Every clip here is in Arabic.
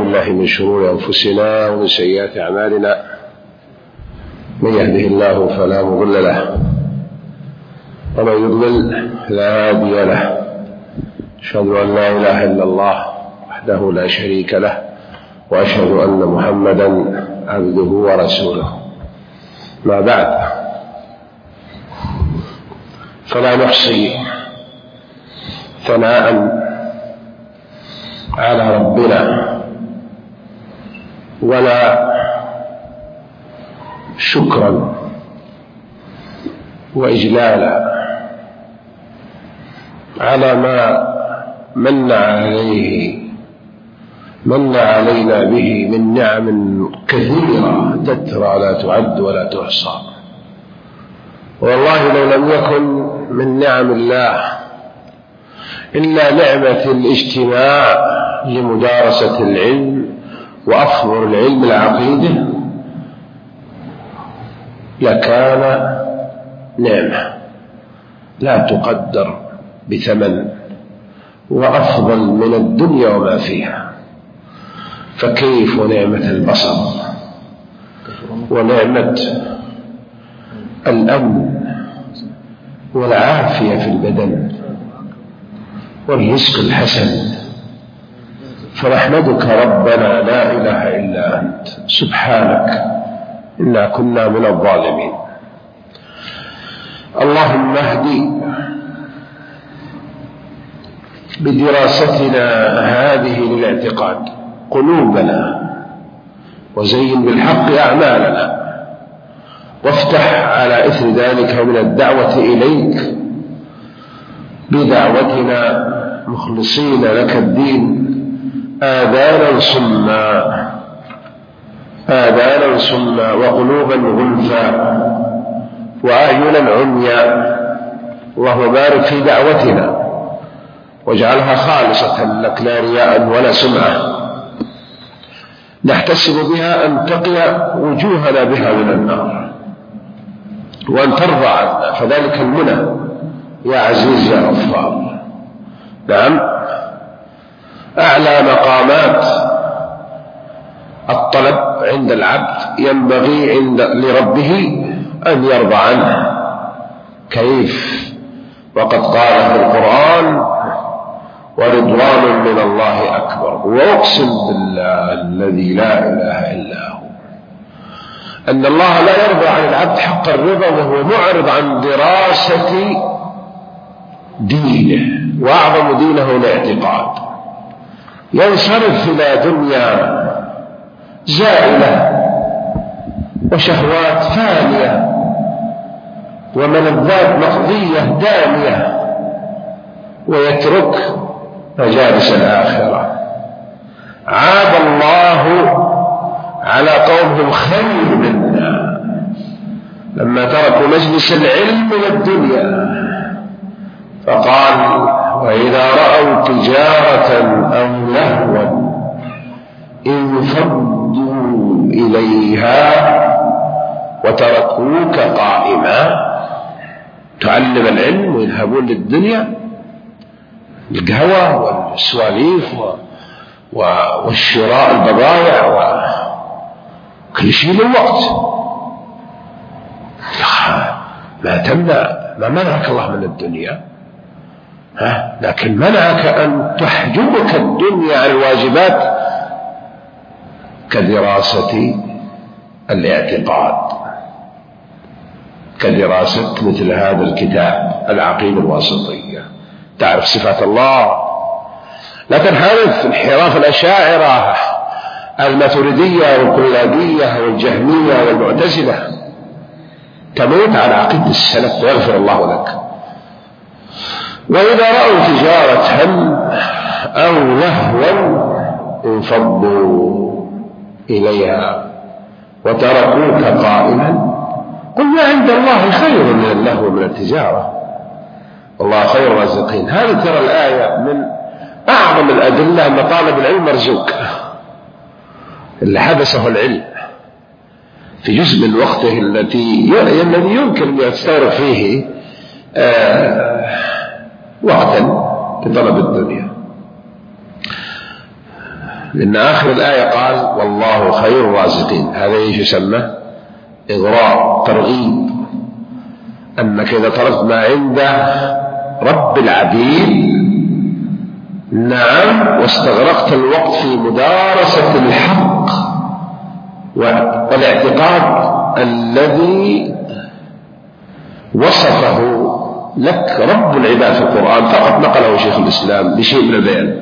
بالله من شرور أنفسنا ومن سيئات أعمالنا، من يهده الله فلا مضل له ومن يضلل فلا هادي له. أشهد أن لا إله إلا الله وحده لا شريك له، وأشهد أن محمدا عبده ورسوله. ما بعد، فلا نحصي ثناء على ربنا ولا شكرا وإجلالا على ما من علينا به من نعم كثيرة تترى لا تعد ولا تحصى. والله لو لم يكن من نعم الله إلا نعمة الاجتماع لمدارسة العلم وأفضل العلم العقيدة لكان نعمة لا تقدر بثمن، وأفضل من الدنيا وما فيها. فكيف نعمة البصر ونعمة الأمن والعافية في البدن والرزق الحسن. فنحمدك ربنا لا إله إلا أنت، سبحانك إنا كنا من الظالمين. اللهم اهدِ بدراستنا هذه للاعتقاد قلوبنا، وزين بالحق أعمالنا، وافتح على إثر ذلك من الدعوة إليك بدعوتنا مخلصين لك الدين آذانا صما وقلوبا غلفا وأعينا عميا. اللهم بارك في دعوتنا واجعلها خالصة لك لا رياء ولا سمعة، نحتسب بها أن تقي وجوهنا بها من النار وأن ترضى عنا، فذلك المنى يا عزيز يا غفار. نعم، أعلى مقامات الطلب عند العبد ينبغي لربه أن يرضى عنه. كيف وقد قال في القرآن: ورضوان من الله أكبر. وأقسم بالله الذي لا إله إلا هو أن الله لا يرضى عن العبد حق الرضا وهو معرض عن دراسة دينه، وأعظم دينه الاعتقاد. ينصرف إلى دنيا زائلة وشهوات فانية وملذات مقضية دامية، ويترك مجالس الآخرة. عاب الله على قومهم خير منا لما تركوا مجلس العلم من الدنيا، فقال: وإذا رأوا تجارة أو لهوا انفضوا إليها وتركوك قائما. تعلم العلم ويذهبون للدنيا، القهوة والسواليف والشراء البضائع وكل شيء للوقت. ما منعك الله من الدنيا، لكن منعك أن تحجبك الدنيا عن الواجبات كدراسة الاعتقاد، كدراسة مثل هذا الكتاب العقيدة الواسطية. تعرف صفات الله، لا تنحرف انحراف الأشاعرة الماتريدية والكلابية والجهمية والمعتزلة. تموت على عقيدة السلف ويغفر الله لك. وإذا رأوا تجارة أو لهوا انفضوا إليها وتركوك قائما. قل ما عند الله خير من اللهو ومن التجارة، والله خير الرازقين. هذه ترى الآية من أعظم الأدلة أن طالب العلم مرزوق، اللي حبسه العلم في جزء من وقته الذي يمكن أن يستغرق فيه وقتا لطلب الدنيا. لأن آخر الآية قال والله خير الرازقين. هذا ايش يسمى؟ إغراء، ترغيب، أنك إذا طلبت ما عند رب العبيد نعم واستغرقت الوقت في مدارسة الحق والاعتقاد الذي وصفه لك رب العباد في القرآن، فقط نقله شيخ الإسلام بشيء من البيان،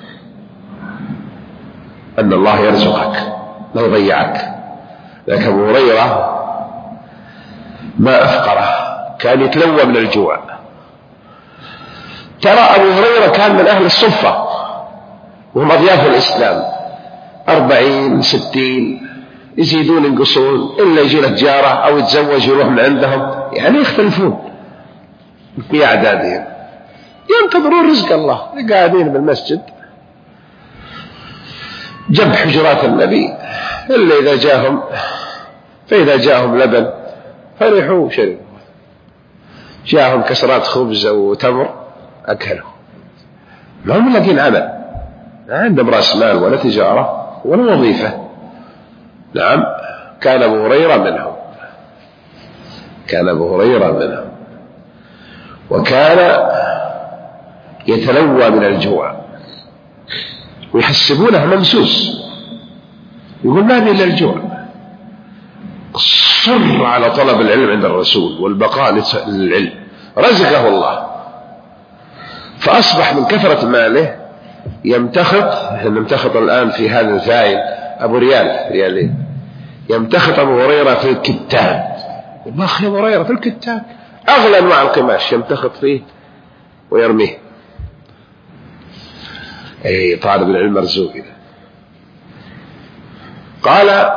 أن الله يرزقك لا يضيعك. لكن أبو هريرة ما أفقره، كان يتلوى من الجوع. ترى أبو هريرة كان من أهل الصفة وهم أضياف الإسلام، 40 60 يزيدون ينقصون، إلا يجي لك جارة أو يتزوج يروح من عندهم، يعني يختلفون في أعدادهم، ينتظرون رزق الله، قاعدين بالمسجد جنب حجرات النبي، إلا إذا جاءهم، فإذا جاءهم لبن فرحوا وشربوا، جاءهم كسرات خبز وتمر أكلوا، ما هم لاقين عمل، ما عندهم رأس مال ولا تجارة ولا وظيفة. نعم، كان أبو هريرة منهم، كان أبو هريرة منهم، وكان يتلوى من الجوع ويحسبونه ممسوس، يقول ما بي إلا الجوع. صر على طلب العلم عند الرسول والبقاء للعلم، رزقه الله، فأصبح من كثرة ماله يمتخط الآن في هذا الفاعل أبو ريالين، يمتخط أبو هريرة في الكتان، والله أخي أبو هريرة في الكتان أغلى أنواع القماش يمتخط فيه ويرميه. أي طالب العلم مرزوق. قال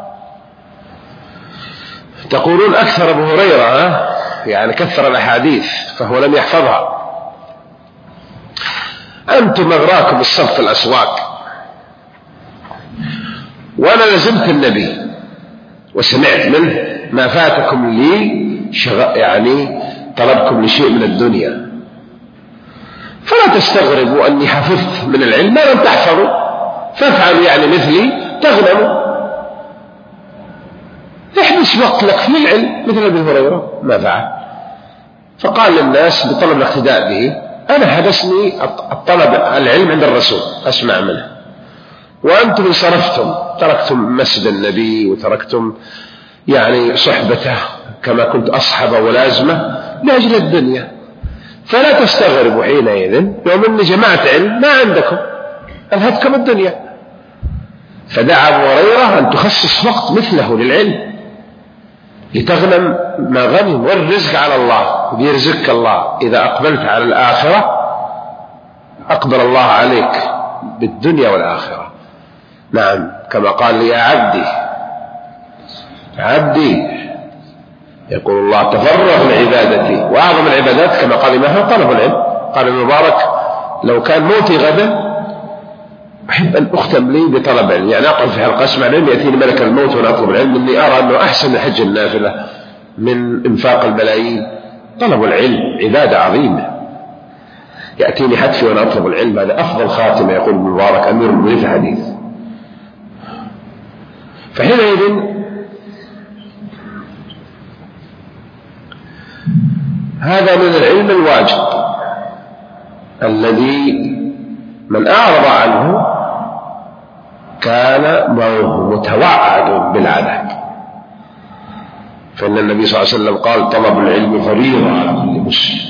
تقولون أكثر أبو هريرة، يعني كثر الأحاديث فهو لم يحفظها، أنتم أغراكم الصف في الأسواق، وأنا لزمت النبي وسمعت منه ما فاتكم لي يعني طلبكم لشيء من الدنيا، فلا تستغربوا أني حفظت من العلم ما لم تحفظوا، فافعلوا يعني مثلي تغنموا. احبس وقت لك في العلم مثل أبي هريرة ما فعل، فقال للناس بطلب الاقتداء به أنا حدثني الطلب العلم عند الرسول أسمع منه، وأنتم انصرفتم تركتم مسجد النبي وتركتم يعني صحبته كما كنت أصحبه ولازمه لأجل الدنيا، فلا تستغربوا حينئذ يوم أني جمعت علم ما عندكم ألهتكم الدنيا. فدعا أبو هريرة أن تخصص وقت مثله للعلم لتغنم ما غنم، والرزق على الله، بيرزقك الله إذا أقبلت على الآخرة أقبل الله عليك بالدنيا والآخرة. نعم، كما قال لي يا عبدي يقول الله تفرغ لعبادتي، وأعظم العبادات كما قال ما هو طلب العلم. قال المبارك لو كان موتي غدا أحب أن أختم لي بطلب العلم، يعني أقعد في حلقة أسمع العلم يأتيني ملك الموت وأنا أطلب العلم، إني أرى أنه أحسن من حج النافلة من إنفاق الملايين. طلب العلم عبادة عظيمة، يأتيني حتفي وأنا أطلب العلم، هذا أفضل خاتمة يقول المبارك أمير المؤمنين في حديث. فحينئذ هذا من العلم الواجب الذي من أعرض عنه كان متوعد بالعذاب، فإن النبي صلى الله عليه وسلم قال طلب العلم فريضة على كل مسلم.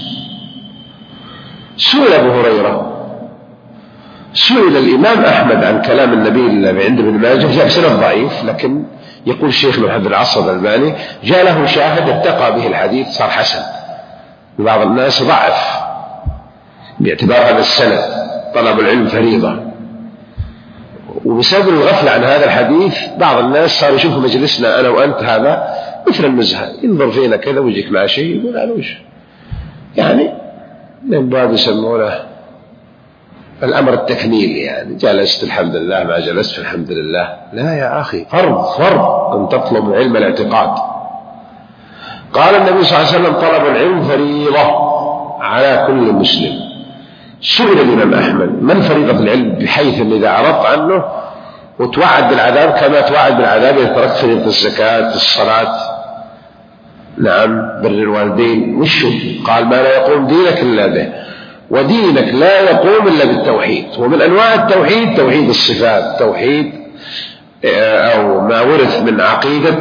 سئل أبو هريرة، سئل الإمام أحمد عن كلام النبي الذي عند ابن ماجه، جاء سند ضعيف، لكن يقول الشيخ محمد العصر الألباني جاء له شاهد اتقى به الحديث صار حسن. بعض الناس ضعف باعتبار هذا السند طلب العلم فريضة، وبسبب الغفلة عن هذا الحديث بعض الناس صار يشوف مجلسنا أنا وأنت هذا مثل النزهة، ينظر فينا كذا ويجيك مع شيء يقول علوش، يعني من باب يسمونه الأمر التكميلي، يعني جلست الحمد لله ما جلست الحمد لله. لا يا أخي، فرض أن تطلب علم الاعتقاد. قال النبي صلى الله عليه وسلم طلب العلم فريضة على كل مسلم، سئل الإمام أحمد من فريضة العلم، بحيث أن إذا عرضت عنه وتوعد بالعذاب كما توعد بالعذاب إذا تركت فريضة الزكاة الصلاة نعم بر الوالدين. وشو قال؟ ما لا يقوم دينك إلا به، ودينك لا يقوم إلا بالتوحيد. ومن أنواع التوحيد توحيد الصفات، توحيد أو ما ورث من عقيدة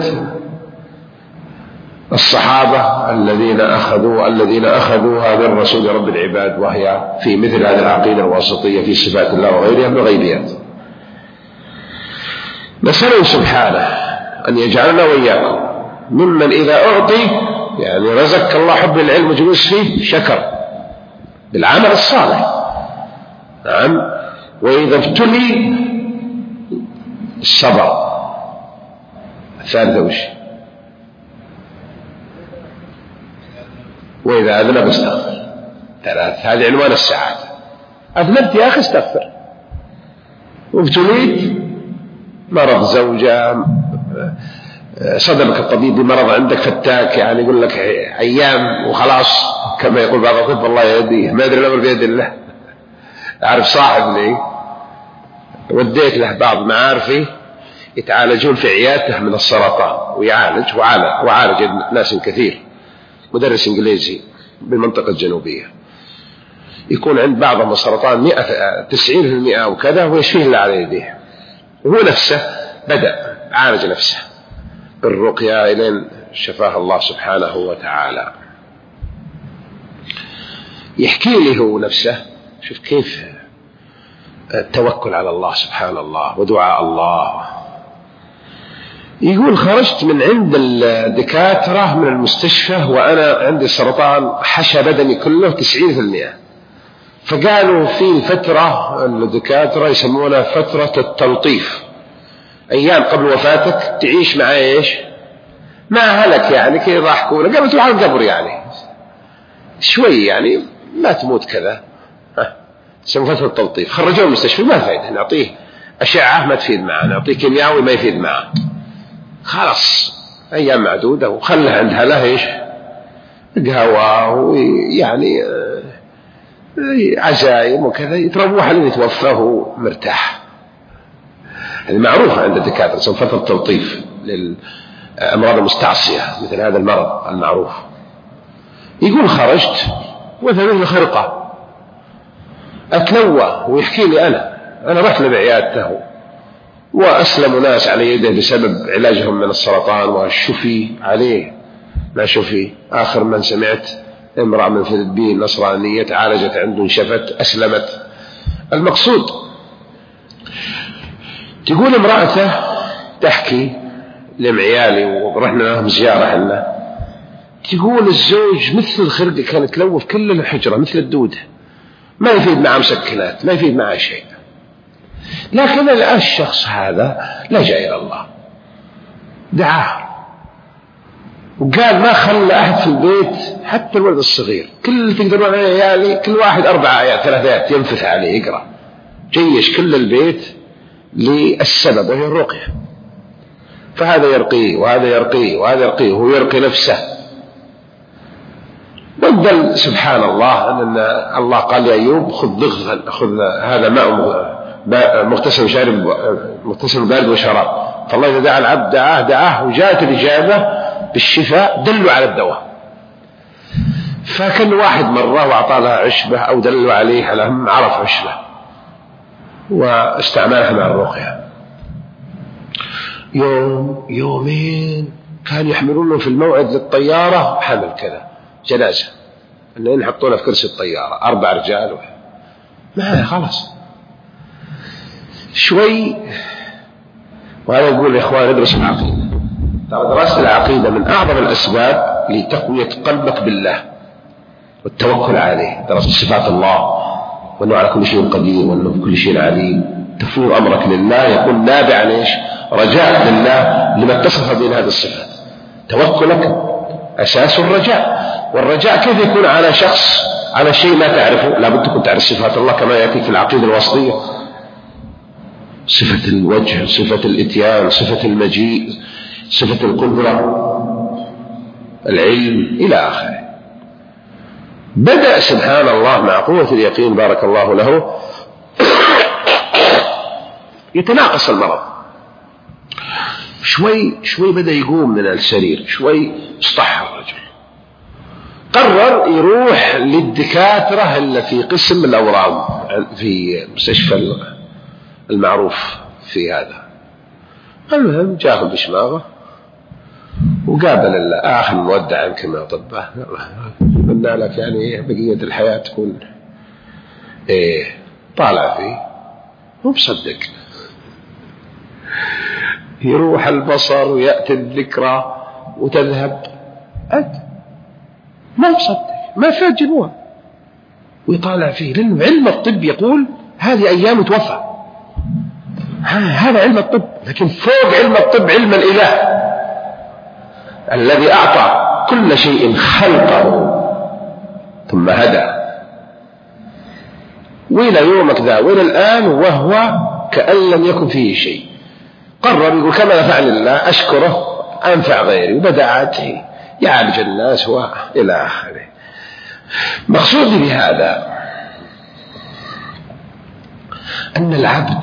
الصحابة الذين أخذوها من رسول رب العباد، وهي في مثل هذه العقيدة الواسطية في صفات الله وغيرها من الغيبيات. نسأله سبحانه أن يجعلنا وإياكم ممن إذا أعطي يعني رزق الله حب العلم وجلوس فيه شكر بالعمل الصالح، نعم، وإذا ابتلي الصبر. الثالثة وش؟ وإذا أذنب استغفر. ثلاث، هذه عنوان السعادة. أذنبت يا أخي استغفر، وابتليت مرض زوجة، صدمك الطبيب بمرض عندك فتاك، يعني يقول لك أيام وخلاص كما يقول بعض الطب الله يهديه، ما أدري الأمر بيد الله. أعرف صاحب لي وديت له بعض معارفي يتعالجون في عيادته من السرطان، وعالج ناس كثير، مدرس إنجليزي بالمنطقة الجنوبية، يكون عند بعضهم السرطان 90% وكذا، ويشفيه الله على يديه. وهو نفسه بدأ عالج نفسه بالرقية إلين شفاه الله سبحانه وتعالى. يحكي لي هو نفسه، شوف كيف التوكل على الله سبحان الله ودعاء الله. يقول خرجت من عند الدكاترة من المستشفى وأنا عندي سرطان حشى بدني كله 90%، فقالوا في فترة الدكاترة يسمونها فترة التلطيف، أيام قبل وفاتك تعيش مع إيش؟ مع هلك، يعني كي يضحكون قبل تروح على القبر، يعني شوي يعني ما تموت كذا، يسمونها فترة التلطيف. خرجوه من المستشفى ما فايدة، نعطيه أشعة ما تفيد معه، نعطيه كيميائي ما يفيد معه، خلاص أيام معدودة، وخله عندها له إيش؟ قهوة ويعني عزايم وكذا، يتروح لين يتوفى وهو مرتاح. هذه معروفة عند الدكاترة، تسمى فترة تلطيف للأمراض المستعصية مثل هذا المرض المعروف. يقول خرجت وثبت خرقة أتلوى، ويحكي لي أنا رحت بعيادته وأسلموا ناس على يده بسبب علاجهم من السرطان، والشفي عليه ما شفي. آخر من سمعت امرأة من الفلبين نصرانية تعالجت عنده، انشفت، أسلمت. المقصود تقول امرأته تحكي لمعيالي ورحنا لهم زيارة حنا، تقول الزوج مثل الخرقة كانت تلوف كل الحجرة مثل الدودة، ما يفيد معه مسكنات، ما يفيد معه شيء. لكن الشخص هذا لجأ إلى الله، دعاه وقال ما خلى أحد في البيت حتى الولد الصغير، كل تقدرون على عيالي كل واحد 4 آيات 3 آيات ينفث عليه يقرأ، جيش كل البيت للسبب وهي الرقية. فهذا يرقيه وهذا يرقيه وهذا يرقيه، وهو يرقي نفسه. بدل سبحان الله أن الله قال يا أيوب خذ هذا ماء مغتسل شارب مغتسل بارد وشراب. فالله إذا دعا العبد دعاه وجاءت الإجابة بالشفاء، دلوا على الدواء. فكان واحد مرة وأعطى لها عشبة أو دلوا عليه على عرف عشبة واستعملها مع الرقية. يومين كان يحملونه في الموعد للطيارة حمل كذا جنازة، أنه يحطونه في كرسي الطيارة 4 رجال ما خلاص شوي. وأنا أقول يا إخوان ادرسوا العقيدة. دراسة العقيدة من أعظم الأسباب لتقوية قلبك بالله والتوكل عليه، دراسة صفات الله وأنه على كل شيء قدير وأنه بكل شيء عليم، تفويض أمرك لله يكون نابع عن إيش؟ رجاء لله لما اتصف بين هذه الصفات. توكلك أساس الرجاء، والرجاء كيف يكون على شخص على شيء ما تعرفه؟ لابد تكون تعرف صفات الله كما يأتي في العقيدة الوسطية، صفة الوجه، صفة الإتيان، صفة المجيء، صفة القدرة، العلم إلى آخره. بدأ سبحان الله مع قوة اليقين بارك الله له يتناقص المرض، شوي شوي بدأ يقوم من السرير، شوي اصطح الرجل، قرر يروح للدكاترة اللي في قسم الأورام في مستشفى المعروف في هذا. المهم جاءه بشماغه وقابل آخر مودع عنكم يا أطباء، قلنا لك يعني بقية الحياة تكون طالع فيه، هو مصدق. يروح البصر ويأتي الذكرى وتذهب، ما مصدق، ما فات جنوها، ويطالع فيه، لأنه علم الطب يقول هذه أيام توفى، هذا علم الطب. لكن فوق علم الطب علم الإله الذي أعطى كل شيء خلقه ثم هدى، وإلى يومك ذا وإلى الآن وهو كأن لم يكن فيه شيء. قرر يقول كما فعل الله أشكره أنفع غيري، وبدأت يعالج الناس وإلى آخره. مقصودي بهذا أن العبد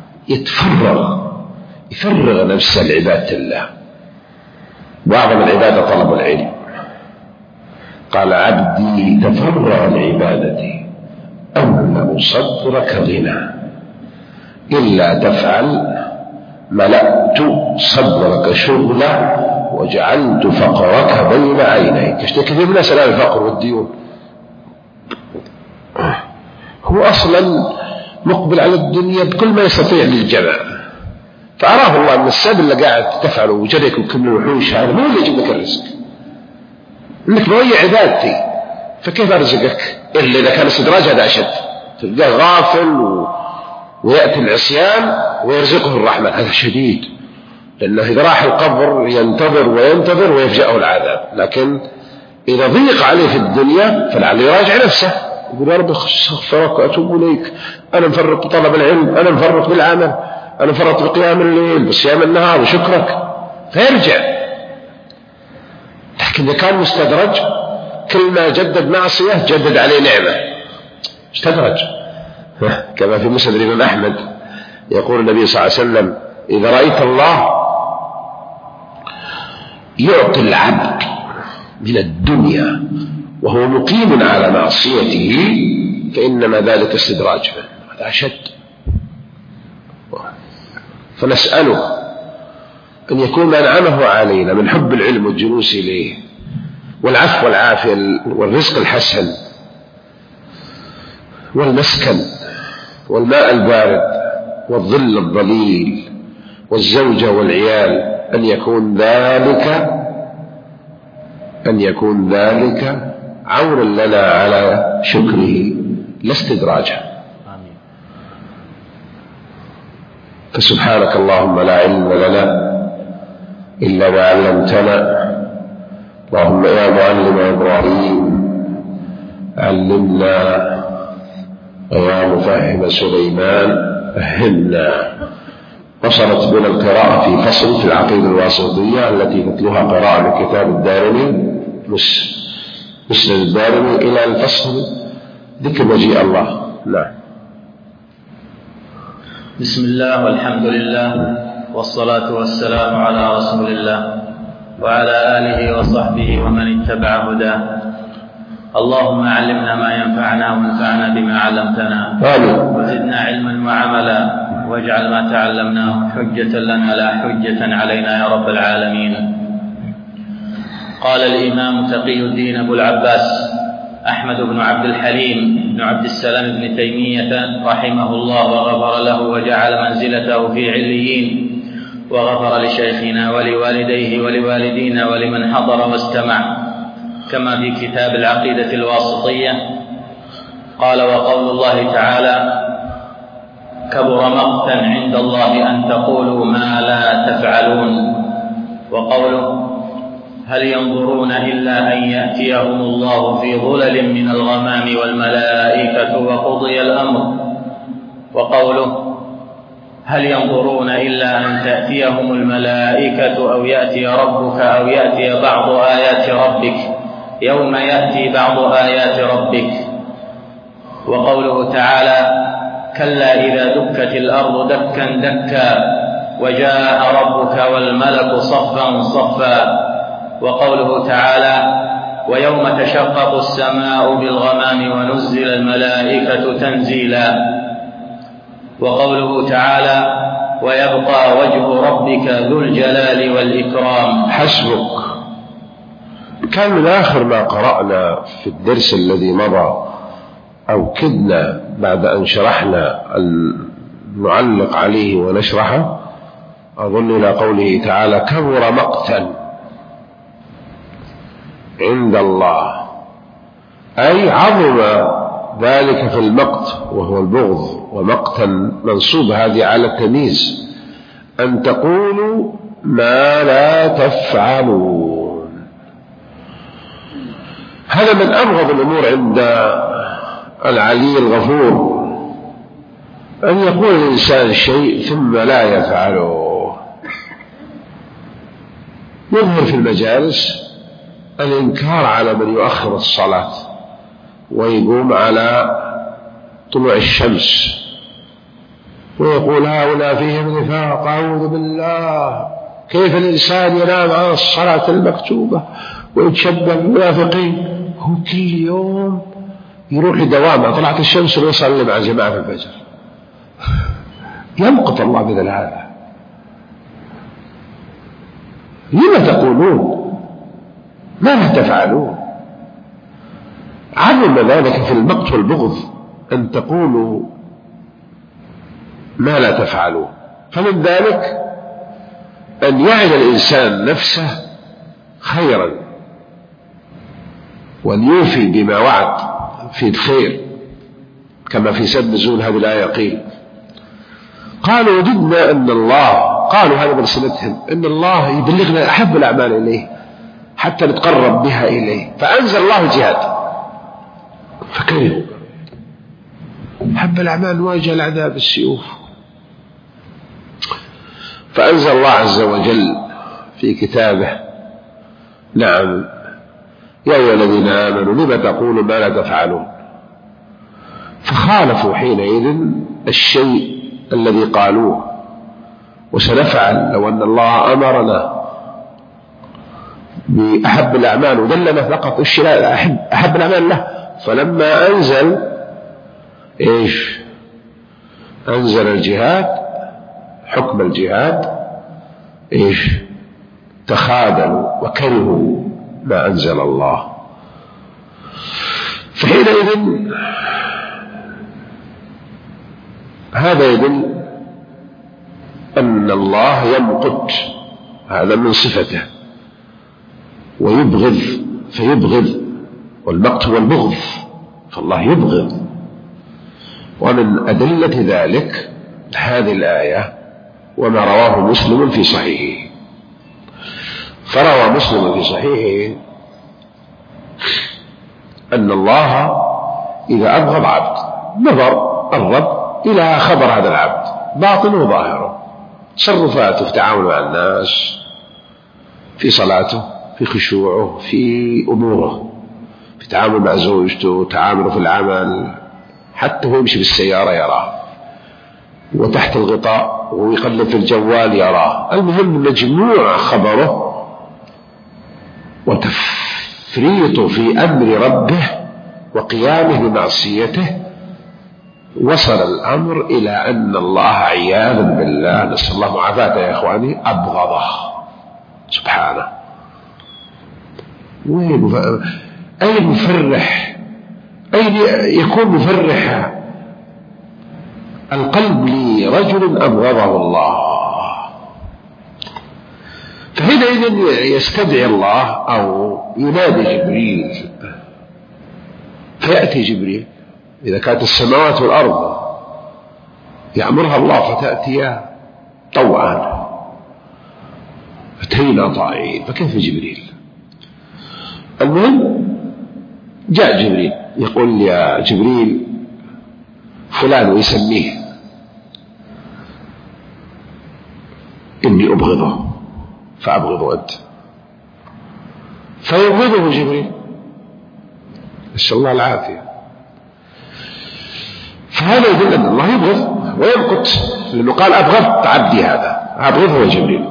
يفرغ نفسه لعبادة الله، وأعظم العبادة طلب العلم. قال عبدي تفرغ لعبادتي أملأ صدرك غنى، إلا تفعل ملأت صدرك شغلا وجعلت فقرك بين عينيك. كثير من الناس الآن الفقر والديون، هو أصلا مقبل على الدنيا بكل ما يستطيع للجمع، فأراه الله أن السبب اللي قاعد تفعله وجريك وكل الوحوش هذا مو اللي يجيب لك الرزق، إنك بغير عبادتي، فكيف أرزقك إلا إذا كان استدراج هذا أشد، تلقاه غافل ويأتي العصيان ويرزقه الرحمن، هذا شديد، لأنه إذا راح القبر ينتظر وينتظر ويفجأه العذاب. لكن إذا ضيق عليه في الدنيا فلعله يراجع نفسه، يقول يا رب استغفرك وأتوب إليك، أنا مفرط بطلب العلم، أنا مفرط بالعمل، أنا مفرط بقيام الليل بصيام النهار وشكرك، فيرجع. لكن إذا كان مستدرج كل ما جدد معصية جدد عليه نعمة، استدرج. كما في مسند الإمام أحمد يقول النبي صلى الله عليه وسلم إذا رأيت الله يعطي العبد من الدنيا وهو مقيم على معصيته فإنما ذلك استدراج، هذا أشد. فنسأله أن يكون ما أنعمه علينا من حب العلم والجلوس إليه والعفو والعافية والرزق الحسن والمسكن والماء البارد والظل الظليل والزوجة والعيال، أن يكون ذلك عونا لنا على شكره لا استدراجا. فسبحانك اللهم لا علم لنا إلا ما علمتنا، اللهم يا معلم إبراهيم علمنا، ويا مفهم سليمان فهمنا. وصلت بنا القراءة في فصل في العقيدة الواسطية التي تتلوها قراءة من كتاب الدارمي مسند الدارمي إلى الفصل ذكر مجيء الله. نعم. بسم الله والحمد لله والصلاة والسلام على رسول الله وعلى آله وصحبه ومن اتبع هداه. اللهم علمنا ما ينفعنا وانفعنا بما علمتنا، وزدنا علما وعملا، واجعل ما تعلمناه حجة لنا لا حجة علينا يا رب العالمين. قال الإمام تقي الدين أبو العباس أحمد بن عبد الحليم بن عبد السلام بن تيمية رحمه الله وغفر له وجعل منزلته في عليين، وغفر لشيخنا ولوالديه ولوالدينا ولمن حضر واستمع، كما في كتاب العقيدة الواسطية قال: وقول الله تعالى: كبر مقتا عند الله أن تقولوا ما لا تفعلون. وقوله: هل ينظرون إلا أن يأتيهم الله في ظلل من الغمام والملائكة وقضي الأمر. وقوله: هل ينظرون إلا أن تأتيهم الملائكة أو يأتي ربك أو يأتي بعض آيات ربك يوم يأتي بعض آيات ربك. وقوله تعالى: كلا إذا دكت الأرض دكا دكا وجاء ربك والملك صفا صفا. وقوله تعالى: ويوم تشقق السماء بالغمام ونزل الملائكة تنزيلا. وقوله تعالى: ويبقى وجه ربك ذو الجلال والإكرام. حسبك. كان من آخر ما قرأنا في الدرس الذي مضى أو كدنا بعد أن شرحنا نعلق عليه ونشرحه، أظن إلى قوله تعالى: كبر مقتا عند الله، أي عظم ذلك في المقت وهو البغض، ومقتا منصوب هذه على التمييز، أن تقولوا ما لا تفعلون. هذا من أبغض الأمور عند العلي الغفور، أن يقول الإنسان شيء ثم لا يفعله. يظهر في المجالس الإنكار على من يؤخر الصلاة ويقوم على طلوع الشمس، ويقول هؤلاء فيهم نفاق، أعوذ بالله، كيف الإنسان ينام عن الصلاة المكتوبة ويتشبه بالمنافقين؟ هو كل يوم يروح لدوامه، طلعت الشمس ويصلي مع جماعة في الفجر. يمقت الله مثل هذا. لما تقولون ما لا تفعلون؟ عظم ذلك في المقت والبغض أن تقولوا ما لا تفعلون. فمن ذلك أن يعد الإنسان نفسه خيرا وأن يوفي بما وعد في الخير، كما في سبب نزول هذه الآية قيل: قالوا وجدنا أن الله، قالوا هذا برسلتهم، أن الله يبلغنا أحب الأعمال إليه حتى نتقرب بها إليه، فأنزل الله الجهاد فكرهوا. حب الأعمال نواجه العذاب بالسيوف، فأنزل الله عز وجل في كتابه: نعم يا أيها الذين آمنوا لم تقولوا ما لا تفعلون. فخالفوا حينئذ الشيء الذي قالوه، وسنفعل لو أن الله أمرنا بأحب الأعمال ودلنا فقط أحب الأعمال له. فلما أنزل أنزل الجهاد، حكم الجهاد، تخاذلوا وكرهوا ما أنزل الله. فحينئذ هذا يدل أن الله يمقت، هذا من صفته، ويبغض فيبغض، والمقت هو البغض، فالله يبغض. ومن أدلة ذلك هذه الآية وما رواه مسلم في صحيحه. فروى مسلم في صحيحه أن الله إذا أبغض عبد نظر الرب إلى خبر هذا العبد باطنه وظاهره، تصرفاته في تعامل مع الناس، في صلاته، في خشوعه، في أموره، في تعامل مع زوجته، تعامله في العمل، حتى هو يمشي بالسيارة يراه، وتحت الغطاء ويقلب في الجوال يراه. المهم مجموع خبره وتفريطه في أمر ربه وقيامه بمعصيته، وصل الأمر إلى أن الله عياذا بالله، نسأل الله معافاته يا إخواني، أبغضه سبحانه. أين مفرح، أين يكون مفرح القلب لرجل أبغضه الله؟ فحينئذ يستدعي الله أو ينادي جبريل، فيأتي جبريل إذا كانت السماوات والأرض يأمرها الله فتأتي طوعا، أتينا طائعين، فكيف جبريل؟ المهم جاء جبريل يقول يا جبريل فلان، ويسميه، إني أبغضه فأبغضه أنت، فيبغضه جبريل نسأل الله العافية. فهذا يدل أن الله يبغض ويمقت، لأنه قال أبغضت عبدي هذا، أبغضه جبريل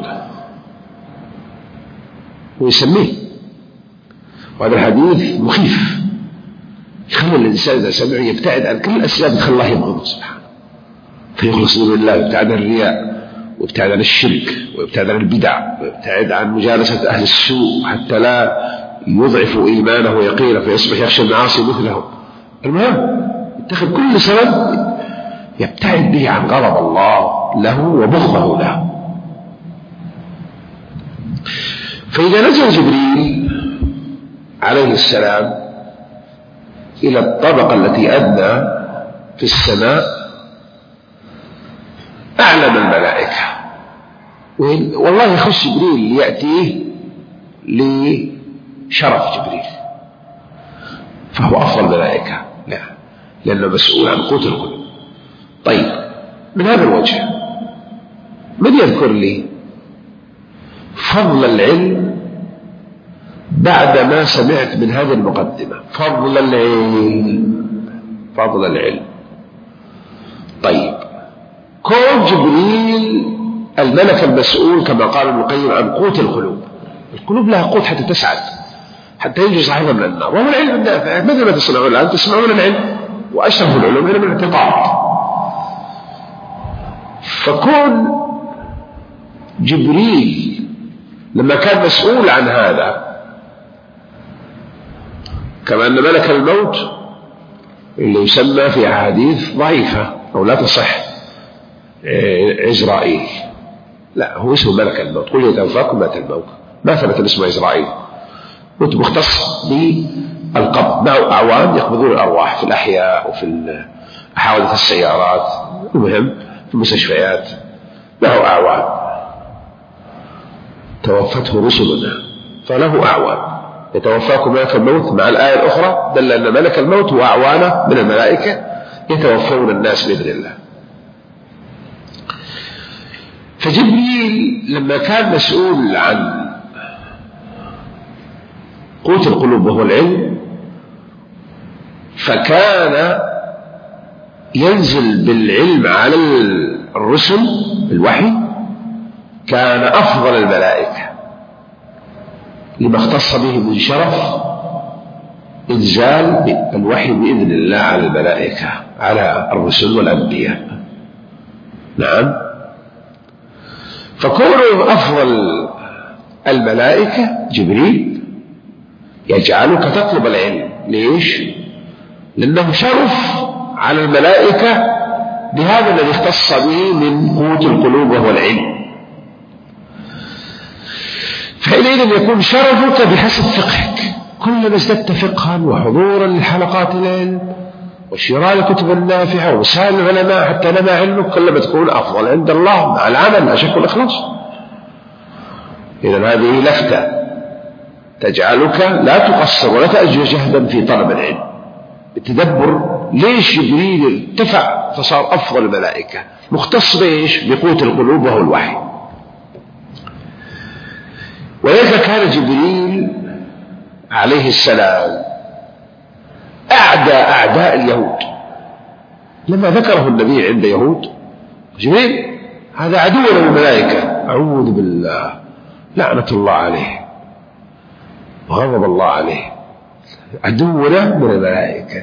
ويسميه. وهذا الحديث مخيف، يخلي الإنسان إذا سمعه يبتعد عن كل الأسباب يخلي الله يبغضه سبحانه، فيخلص من الله ويبتعد عن الرياء ويبتعد عن الشرك ويبتعد عن البدع ويبتعد عن مجالسة أهل السوء حتى لا يضعف إيمانه ويقينه فيصبح يخشى المعاصي مثلهم. المهم يتخذ كل سبب يبتعد به عن غضب الله له وبغضه له. فإذا نزل جبريل عليه السلام إلى الطبقة التي أدنى في السماء أعلم الملائكة، والله يخص جبريل ليأتيه لشرف جبريل، فهو أفضل الملائكة لأنه مسؤول عن قوت القلوب. طيب، من هذا الوجه من يذكر لي فضل العلم بعد ما سمعت من هذه المقدمة؟ فضل العلم. طيب، كون جبريل الملك المسؤول كما قال ابن القيم عن قوت القلوب، القلوب لها قوت حتى تسعد، حتى ينجو صاحبها من النار، وهو العلم النافع. مثل ما تصنعون الآن تسمعون العلم، وأشرف العلوم علم الاعتقاد. فكون جبريل لما كان مسؤول عن هذا، كما أن ملك الموت اللي يسمى في أحاديث ضعيفة أو لا تصح عزرائيل، لا، هو اسمه ملك الموت، قل يتوفاكم مات الموت، ما ثبت اسمه عزرائيل، مختص بالقبض، معه أعوان يقبضون الأرواح في الأحياء وفي حوادث السيارات، المهم في المستشفيات له أعوان، توفته رسلنا فله أعوان. يتوفاكم ملك الموت مع الآية الأخرى دل أن ملك الموت وأعوانه من الملائكة يتوفون الناس بإذن الله. فجبريل لما كان مسؤول عن قوت القلوب وهو العلم، فكان ينزل بالعلم على الرسل بالوحي، كان أفضل الملائكة لما اختص به من شرف إنزال الوحي بإذن الله على الملائكة، على الرسل والأنبياء. نعم، فكونه أفضل الملائكة جبريل يجعلك تطلب العلم. ليش؟ لأنه شرف على الملائكة بهذا الذي اختص به من قوت القلوب وهو العلم. فإذا يكون شرفك بحسب فقهك، كلما ازددت فقها وحضورا لحلقات العلم وشراء الكتب النافعة ومسائل العلماء حتى نما علمك، كلما تكون أفضل عند الله مع العمل لا شك والإخلاص. إذن هذه لفتة تجعلك لا تقصر ولا تأجر جهدا في طلب العلم بالتدبر. ليش جبريل ارتفع فصار أفضل الملائكة؟ مختص بإيش؟ بقوت القلوب وهو الوحي. ولذلك كان جبريل عليه السلام أعدى أعداء اليهود. لما ذكره النبي عند يهود، جبريل هذا عدو للملائكة، أعوذ بالله، لعنة الله عليه وغضب الله عليه، عدونا من الملائكة.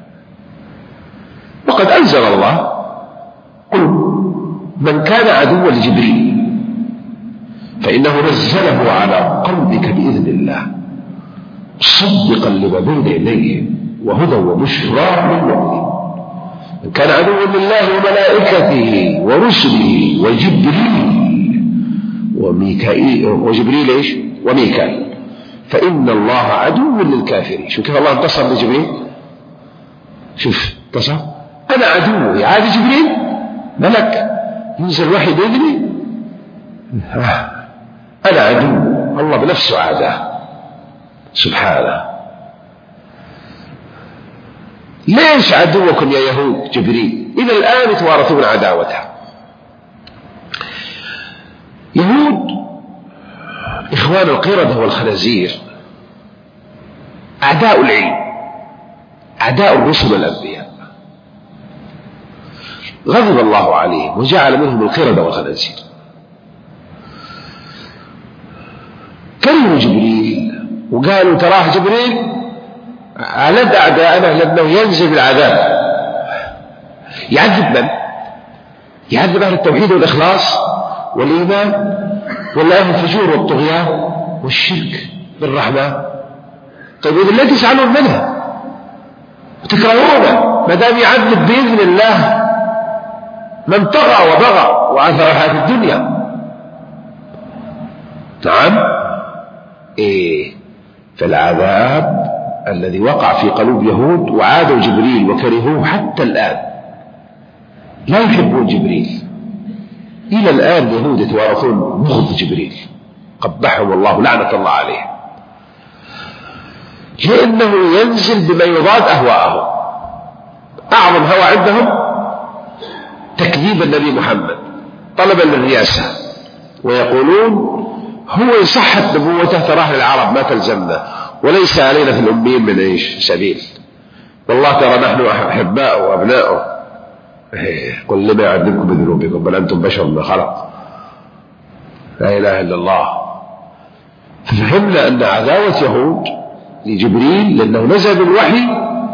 وقد أنزل الله: قل من كان عدوا لجبريل فإنه نزله على قلبك بإذن الله مصدقا لما بين يديه وهدى وبشرى للمؤمنين. من كان عدوا لله وملائكته ورسله وجبريل وميكائيل، وجبريل ايش؟ وميكائيل، فإن الله عدو للكافرين. شوف كيف الله انتصر لجبريل، شوف انتصر. أنا عدوي، عادي جبريل ملك ينزل وحي بإذني، أنا عدو، الله بنفسه عاداه سبحانه. ليش عدوكم يا يهود جبريل؟ إلى الآن يتوارثون عداوته. يهود إخوان القردة والخنازير، أعداء العلم، أعداء الرسل والأنبياء غضب الله عليهم وجعل منهم القردة والخنازير. كلموا جبريل وقالوا تراه جبريل ألد أعداءنا لأنه ينزل بالعذاب. يعذب من؟ يعذب أهل التوحيد والإخلاص والإيمان، ولا أهل الفجور والطغيان والشرك بالرحمن؟ طيب إذا لا تسألون منه وتكرهونه ما دام يعذب بإذن الله من طغى وبغى وعثر الحياة الدنيا. نعم. فالعذاب الذي وقع في قلوب يهود وعادوا جبريل وكرهوه حتى الآن لا يحبون جبريل. إلى الآن يهود يتوارثون بغض جبريل قبحهم الله لعنة الله عليه، لأنه ينزل بما يضاد أهواءهم. أعظم هوى عندهم تكذيب النبي محمد طلبا للرياسة، ويقولون هو يصحت نبوته تراه للعرب ما تلزمنا وليس علينا في الأمين من سبيل، والله ترى نحن أحباء وأبناؤه. قل لما يعذبكم بذنوبكم بل أنتم بشر ما خلق. لا إله إلا الله. ففهمنا أن عداوة يهود لجبريل لأنه نزل بالوحي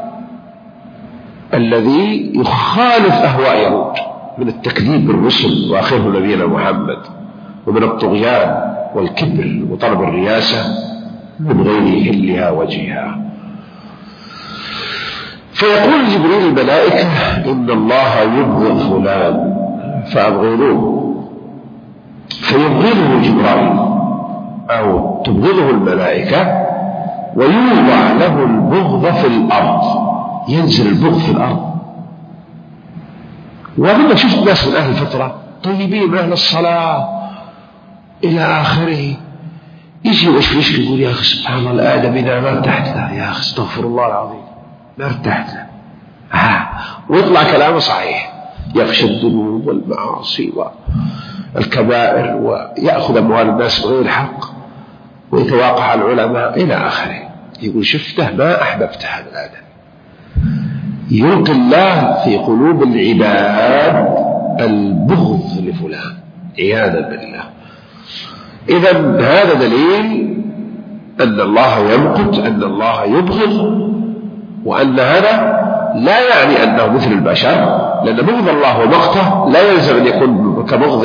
الذي يخالف أهواء يهود من التكذيب بالرسل وآخره نبينا محمد، ومن الطغيان والكبر وطلب الرياسة من غير حلها وجهها. فيقول جبريل الملائكة إن الله يبغض فلان فأبغضوه، فيبغضه جبرائيل أو تبغضه الملائكة ويوضع له البغض في الأرض، ينزل البغض في الأرض. وأنا شفت ناس من أهل الفترة طيبين من أهل الصلاة إلى آخره يجي ويشفيش يقول يا أخي سبحان الله آدم إذا ما ارتحت له، يا أخي استغفر الله العظيم ما ارتحت له. ويطلع كلامه صحيح، يخشى الذنوب والمعاصي والكبائر ويأخذ أموال الناس بغير حق ويتواقع العلماء إلى آخره. يقول شفته ما أحببت هذا الآدم. يلقي الله في قلوب العباد البغض لفلان عياذا بالله. إذن هذا دليل أن الله يمقت، أن الله يبغض، وأن هذا لا يعني أنه مثل البشر، لأن بغض الله ومقته لا يلزم أن يكون كبغض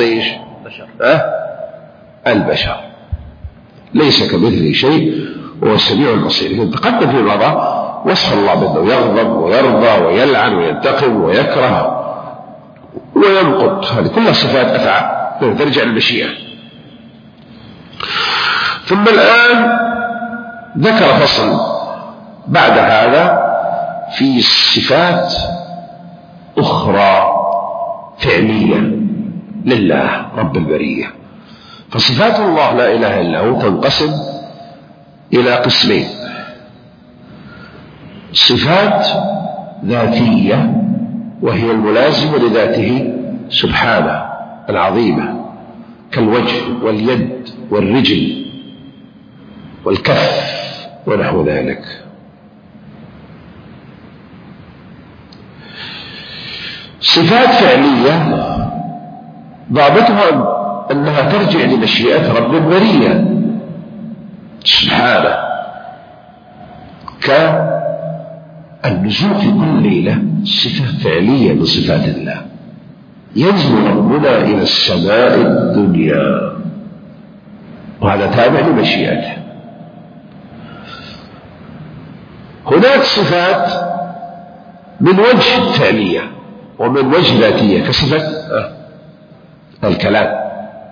البشر. ليس كمثله شيء وهو السميع البصير. تقدم في الماضي وصف الله بأنه يغضب ويرضى ويلعن وينتقم ويكره ويمقت، هذه كلها صفات أفعال ترجع للمشيئة. ثم الآن ذكر فصل بعد هذا في صفات أخرى فعلية لله رب البرية. فصفات الله لا إله إلا هو تنقسم إلى قسمين: صفات ذاتية وهي الملازمة لذاته سبحانه العظيمة كالوجه واليد والرجل والكف ونحو ذلك. صفات فعلية ضابطها أنها ترجع لمشيئة رب البرية سبحانه، كالنزول في كل ليلة صفة فعلية من صفات الله. ينزل ربنا إلى السماء الدنيا وهذا تابع لمشيئته. هناك صفات من وجه فعلية ومن وجه ذاتية كصفة الكلام.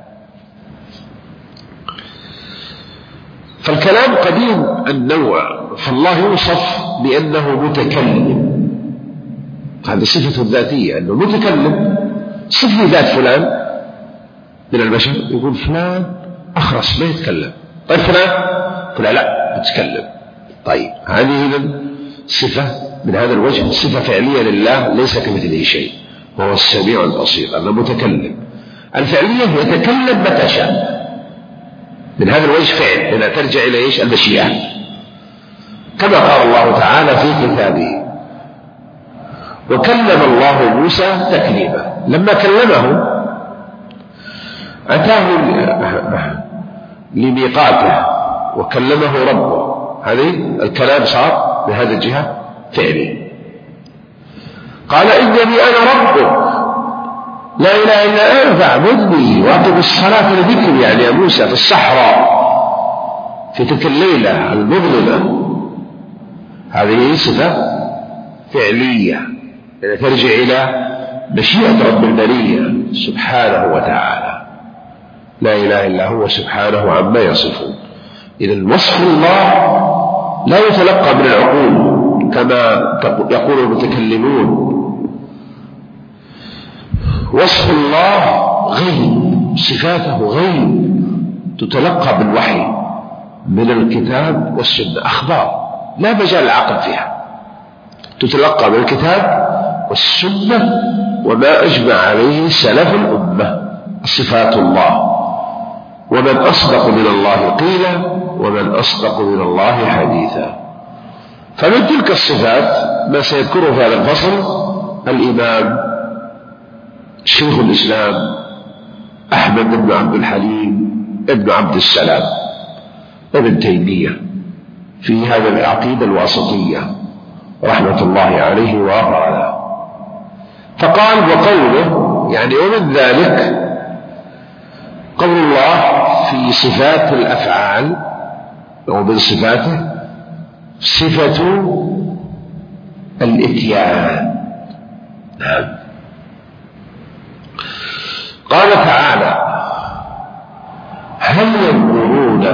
فالكلام قديم النوع، فالله يوصف بأنه متكلم، هذه صفة ذاتية أنه متكلم. صفة ذات فلان من البشر يقول فلان أخرس ما يتكلم، طيب فلان لا يتكلم. طيب هذه صفة من هذا الوجه صفة فعلية لله ليس كمثله شيء وهو السميع البصير أنه متكلم. الفعلية يتكلم متى شاء، من هذا الوجه فعل لأنها ترجع إلى المشيئة، كما قال الله تعالى في كتابه وكلم الله موسى تكليما. لما كلمه أتاه لميقاته وكلمه ربه، هذه الكلام صار بهذه الجهة فعلي. قال إنني أنا ربك لا إله إلا أنا فاعبدني وأقم الصلاة لذكري، يعني يا موسى في الصحراء في تلك الليلة المظلمة. هذه صفة فعلية يعني ترجع إلى مشيئة رب البرية سبحانه وتعالى، لا إله إلا هو سبحانه عما يصفون. إذن وصف الله لا يتلقى من العقول كما يقول المتكلمون، وصف الله غيب، صفاته غيب تتلقى بالوحي من الكتاب والسنة، أخبار لا مجال العقل فيها، تتلقى من الكتاب والسنة وما أجمع عليه سلف الأمة. صفات الله، ومن أصدق من الله قيلا ومن أصدق من الله حديثا. فمن تلك الصفات ما سيذكره في هذا الفصل الإمام شيخ الإسلام أحمد بن عبد الحليم ابن عبد السلام ابن تيمية في هذا العقيدة الواسطية رحمة الله عليه وغفر له. فقال وقوله يعني ومن ذلك قول الله في صفات الأفعال ومن صفاته صفة الإتيان. نعم. قال تعالى هل ينظرون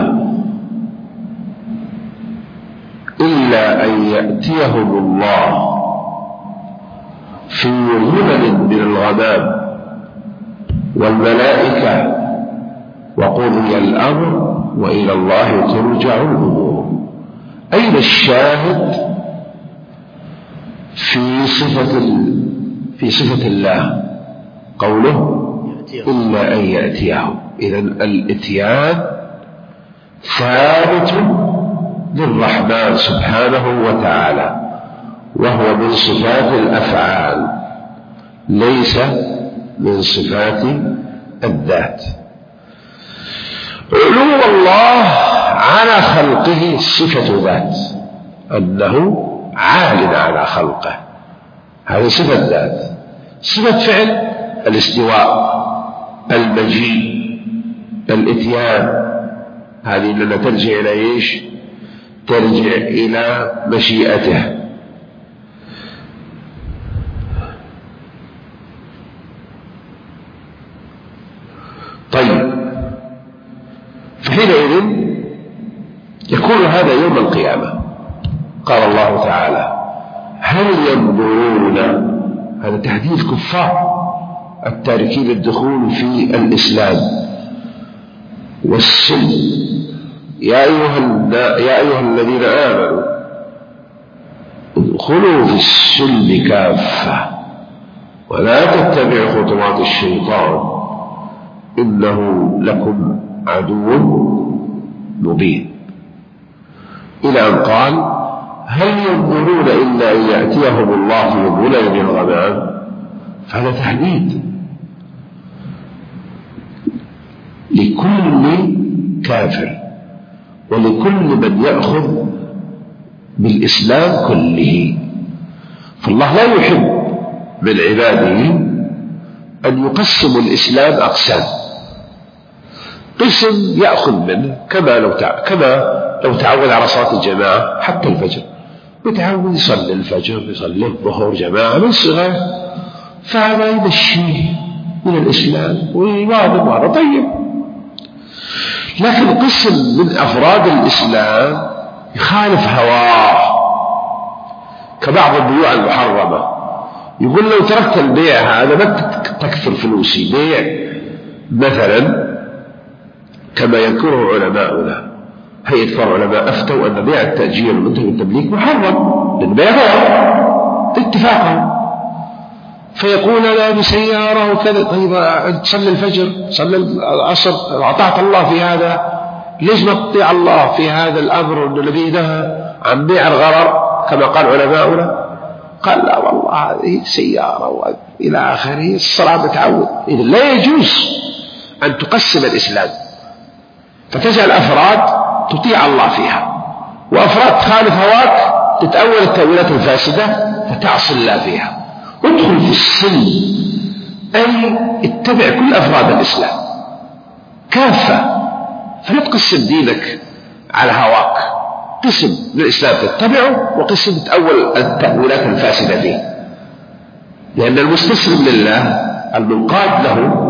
إلا أن يأتيهم الله في ظلل من الغمام والملائكة وقضي الأمر وإلى الله ترجع الأمور. أين الشاهد في صفة الله؟ قوله إلا أن يأتيه. إذن الإتيان ثابت للرحمن سبحانه وتعالى، وهو من صفات الأفعال ليس من صفات الذات. علو الله على خلقه صفة ذات، أنه عال على خلقه، هذه صفة ذات. صفة فعل الاستواء، المجيء، الإتيان، هذه لنا ترجع إلى إيش؟ ترجع إلى مشيئته. طيب، فحينئذ يكون هذا يوم القيامة. قال الله تعالى هل ينظرون، هذا تحديد الكفار التاركين للدخول في الإسلام والسلم. يا أيها الذين آمنوا ادخلوا في السلم كافة ولا تتبعوا خطوات الشيطان إنه لكم عدو مبين، إلى أن قال هل ينظرون إلا أن يأتيهم الله في ظلل من الغمام. فهذا تحديد لكل كافر ولكل من يأخذ بالإسلام كله. فالله لا يحب من عباده أن يقسم الإسلام أقسام، قسم يأخذ منه كما لو تعود على صلاة الجماعة حتى الفجر، يتعود يصلي الفجر يصلي الظهر جماعة من صغره، فهذا يمشيه من الإسلام ويواظب، وهذا طيب. لكن قسم من أفراد الإسلام يخالف هواه كبعض البيوع المحرمة، يقول لو تركت البيع هذا ما تكثر فلوسي. بيع مثلا كما يذكره علماؤنا، هيئة فرع علماء أفتوا أن بيع التأجير والمنتج والتمليك محرم لأن بيع اتفاقا، فيقول أنا بسيارة وكذا. طيب تصلي الفجر صلي العصر أطعت الله في هذا، ليش ما تطيع الله في هذا الأمر الذي نهى عن بيع الغرر كما قال علماؤنا؟ قال لا والله هذه سيارة وإلى آخره، الصلاة متعود. إذن لا يجوز أن تقسم الإسلام فتجعل أفراد تطيع الله فيها وأفراد تخالف هواك تتأول التأويلات الفاسدة فتعصي الله فيها. ادخل في السلم، أي اتبع كل أفراد الإسلام كافة، فلا تقسم دينك على هواك، قسم للإسلام تتبعه وقسم تتأول التأويلات الفاسدة فيه، لأن المستسلم لله المنقاد له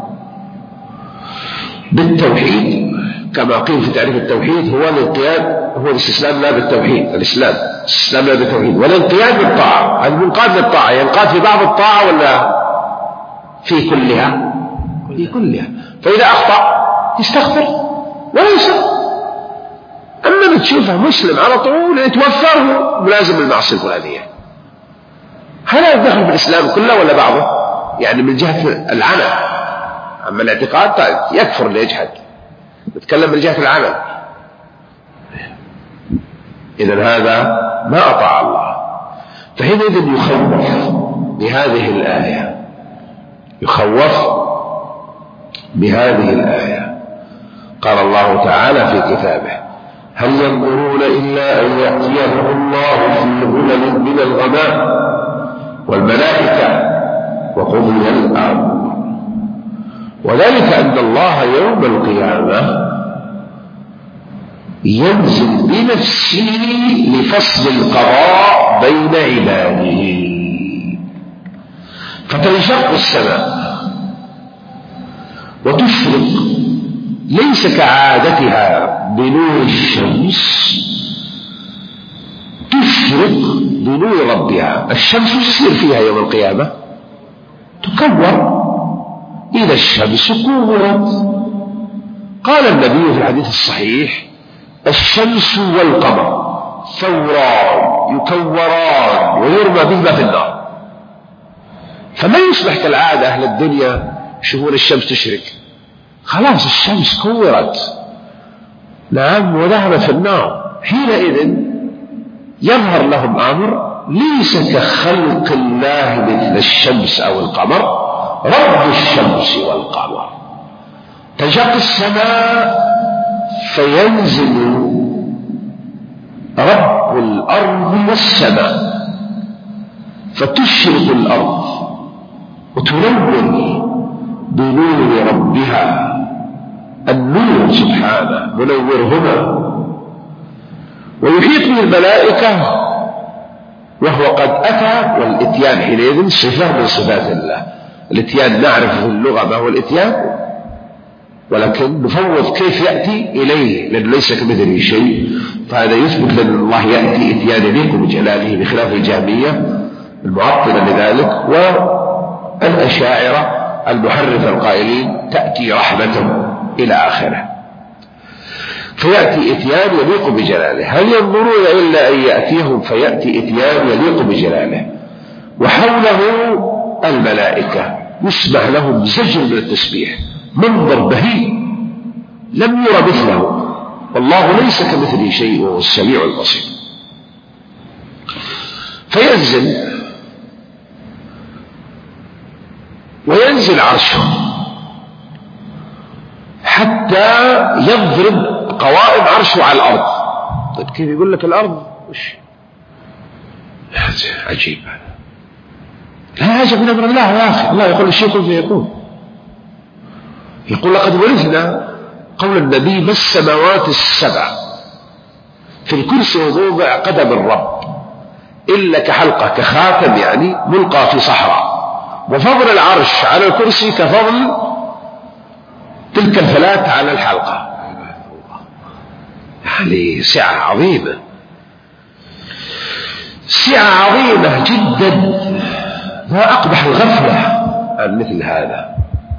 بالتوحيد كما قيل في تعريف التوحيد هو الانقياد، هو الاستسلام لا بالتوحيد، الاستسلام لا بالتوحيد، والانقياد بالطاعة. المنقاد للطاعة ينقاد في بعض الطاعة ولا في كلها؟ في كلها. فإذا أخطأ يستغفر ولا يسر. أما بتشوفه مسلم على طول يتوفر ملازم المعصية الفلانية، هل يدخل في الإسلام كله ولا بعضه؟ يعني من جهة العمل. أما الاعتقاد يكفر ليجحد، نتكلم من جهة العمل. إذن هذا ما أطاع الله. فحينئذ يخوف بهذه الآية، يخوف بهذه الآية. قال الله تعالى في كتابه: هل ينظرون إلا أن يأتيهم الله في ظلل من الغمام والملائكة وقضي الأمر. وذلك أن الله يوم القيامة ينزل بنفسه لفصل القضاء بين عباده، فتنشق السماء وتشرق ليس كعادتها بنور الشمس، تشرق بنور ربها. الشمس يصير فيها يوم القيامة تكور إذا الشمس كورت. قال النبي في الحديث الصحيح: الشمس والقمر ثوران يكوران ويرمى بهما في النار. فما يصبح كالعادة أهل الدنيا يشوفون الشمس تشرق، خلاص الشمس كورت نعم وذهبت في النار. حينئذ يظهر لهم أمر ليس كخلق الله مثل الشمس أو القمر، رب الشمس والقمر. تنشق السماء فينزل رب الأرض والسماء فتشرق الأرض وتنور بنور ربها، النور سبحانه منورهما، ويحيط به الملائكة وهو قد أتى. والإتيان حينئذ صفة من صفات الله. الإتيان نعرف في اللغة ما هو الإتيان، ولكن نفوض كيف يأتي إليه لأنه ليس كمثله شيء، فهذا يثبت لأن الله يأتي إتيان إليكم بجلاله بخلاف الجهمية المعطلة لذلك والأشاعرة المحرفة القائلين تأتي رحمته إلى آخره. فيأتي إتيان يليق بجلاله. هل ينظرون إلا أن يأتيهم فيأتي إتيان يليق بجلاله، وحوله الملائكة يسمع لهم زجر من التسبيح، منظر بهيء لم ير مثله، والله ليس كمثله شيء وهو السميع البصير. فينزل وينزل عرشه حتى يضرب قوائم عرشه على الأرض. طيب كيف يقول لك الأرض؟ وش عجيب هذا، لا عجب من أمر الله يا أخي. الله يقول الشيء كن فيكون. يقول لقد ورثنا قول النبي: ما السماوات السبع في الكرسي وموضع قدم الرب إلا كحلقة كخاتم يعني ملقى في صحراء، وفضل العرش على الكرسي كفضل تلك الفلاة على الحلقة. يعني سعة عظيمة، سعة عظيمة جدا، ما أقبح الغفلة عن مثل هذا.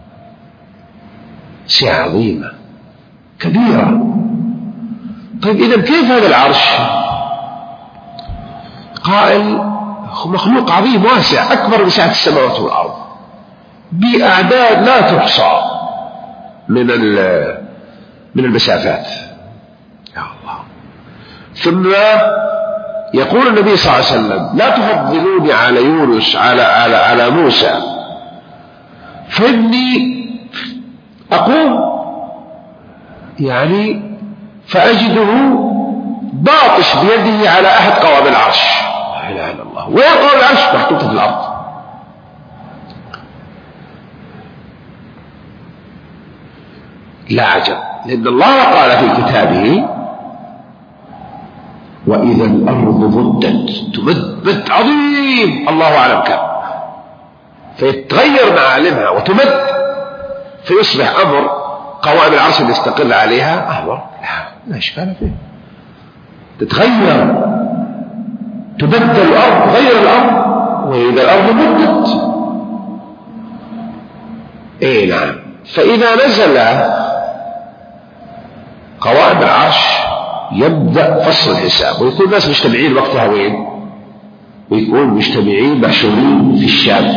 سعة عظيمة كبيرة. طيب إذن كيف هذا العرش؟ قائل هو مخلوق عظيم واسع أكبر من سعة السماوات والأرض بأعداد لا تحصى من المسافات. يا الله. ثم يقول النبي صلى الله عليه وسلم لا تفضلوني على يونس على موسى، فإني أقوم يعني فأجده باطش بيده على أحد قوام العرش، لا إله إلا الله، ويقوم العرش محطوط في الأرض. لا عجب، لأن الله قال في كتابه وإذا الأرض مدت، تمد عظيم الله أعلم كم، فيتغير معالمها وتمد، فيصبح أمر قوائم العرش اللي يستقل عليها أمر لا إشكال فيه، تتغير، تبدل الأرض، غير الأرض، وإذا الأرض مدت. إيه نعم. فإذا نزل قوائم العرش يبدأ فصل الحساب، ويكون الناس مجتمعين وقتها وين؟ ويكون مجتمعين محشورين في الشام،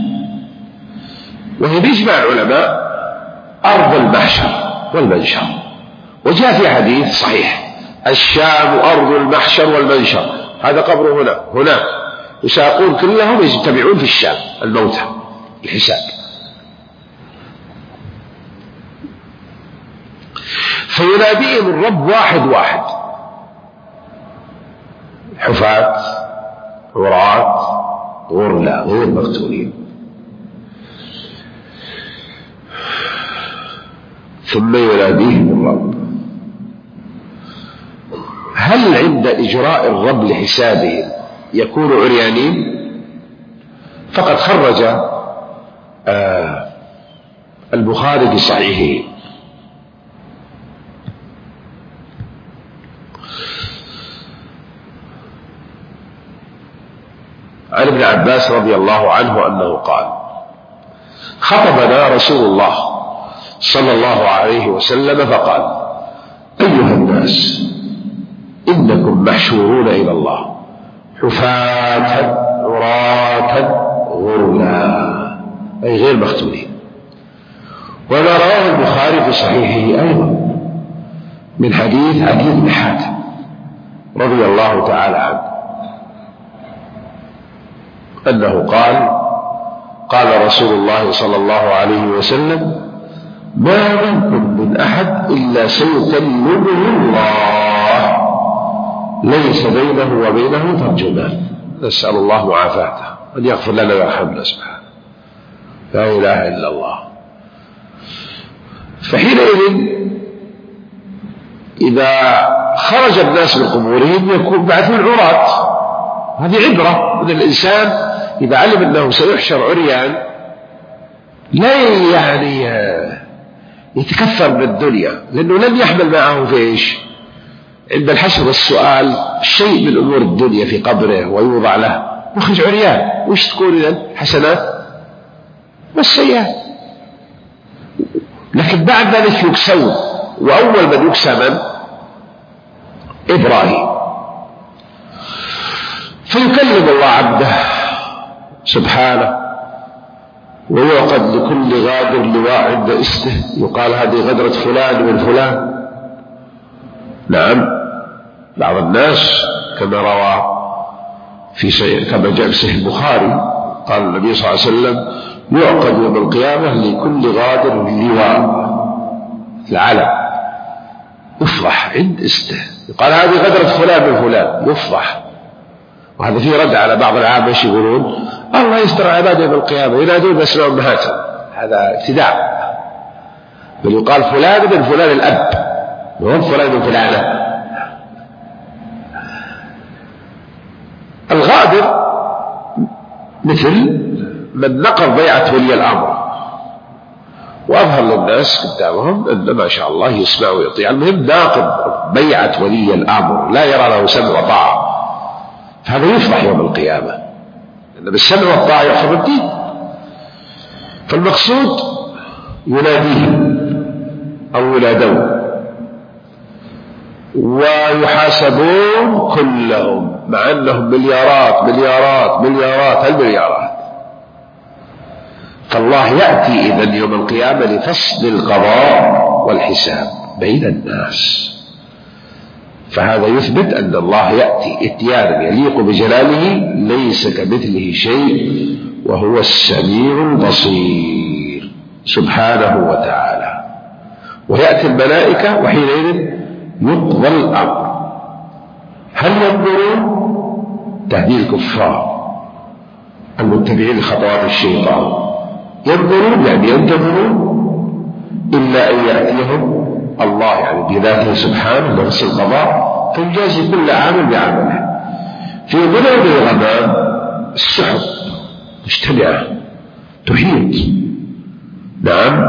وهي بيجمع العلماء أرض المحشر والمنشر، وجاء في حديث صحيح الشام أرض المحشر والمنشر، هذا قبره هناك يساقون كلهم يجتمعون في الشام الموتى الحساب. فيناديهم الرب واحد واحد، حفاة عراة غرلا غير مقتولين، ثم يناديهم الرب. هل عند إجراء الرب لحسابهم يكون عريانين؟ فقد خرج البخاري في صحيحه عن ابن عباس رضي الله عنه أنه قال خطبنا رسول الله صلى الله عليه وسلم فقال أيها الناس إنكم محشورون إلى الله حفاة عراة غرلا، أي غير مختونين. وما رواه البخاري في صحيحه أيضا من حديث عدي بن حاتم رضي الله تعالى عنه أنه قال رسول الله صلى الله عليه وسلم ما منكم من أحد إلا سيكلمه الله ليس بينه وبينه ترجمان. نسأل الله معافاته أن يغفر لنا ويرحمنا سبحانه، لا إله إلا الله. فحينئذ إذا خرج الناس من قبورهم يكون بعثون عراة، هذه عبرة من الإنسان إذا علم أنه سيحشر عريان لا يعني يتكثر من الدنيا، لأنه لم يحمل معه في إيش عند الحشر والسؤال شيء من أمور الدنيا في قبره ويوضع له، يخرج عريان، وش تكون إذن؟ حسنات والسيئات. لكن بعد ذلك يكسون، وأول من يكسى من؟ إبراهيم. فيكلم الله عبده سبحانه ويعقد لكل غادر لواء عند اسمه، يقال هذه غدرة فلان من فلان. نعم، بعض الناس كما روى كما جاء في صحيح البخاري قال النبي صلى الله عليه وسلم يعقد يوم القيامة لكل غادر لواء العلم يفضح عند اسمه، يقال هذه غدرة فلان من فلان، يفضح. وهذا فيه رد على بعض العامة يقولون الله يستر عباده يوم القيامة ينادون بأسماء أمهاتهم، هذا ابتداع، بل يقال فلان من فلان الأب وهم فلان من فلانة. الغادر مثل من نقض بيعة ولي الأمر وأظهر للناس قدامهم أن ما شاء الله يسمع ويطيع، المهم ناقض بيعة ولي الأمر لا يرى له سمع وطاعة، فهذا يفضح يوم القيامة، لأن بالسمع والطاعة يحفظ الدين. فالمقصود يناديهم أو ينادون ويحاسبون كلهم، مع أنهم مليارات مليارات مليارات المليارات. فالله يأتي إذن يوم القيامة لفصل القضاء والحساب بين الناس، فهذا يثبت أن الله يأتي اتيانا يليق بجلاله ليس كمثله شيء وهو السميع البصير سبحانه وتعالى. ويأتي الملائكة وحينئذ يقضى الأمر. هل ينظرون؟ تهديد الكفار المتبعين لخطوات الشيطان، ينظرون يعني ينتظرون إلا أن يأتيهم الله يعني بذاته سبحانه بنفس القضاء فيجازي كل عامل بعمله. في ظلال الغمام السحب مجتمعة تحيط، نعم،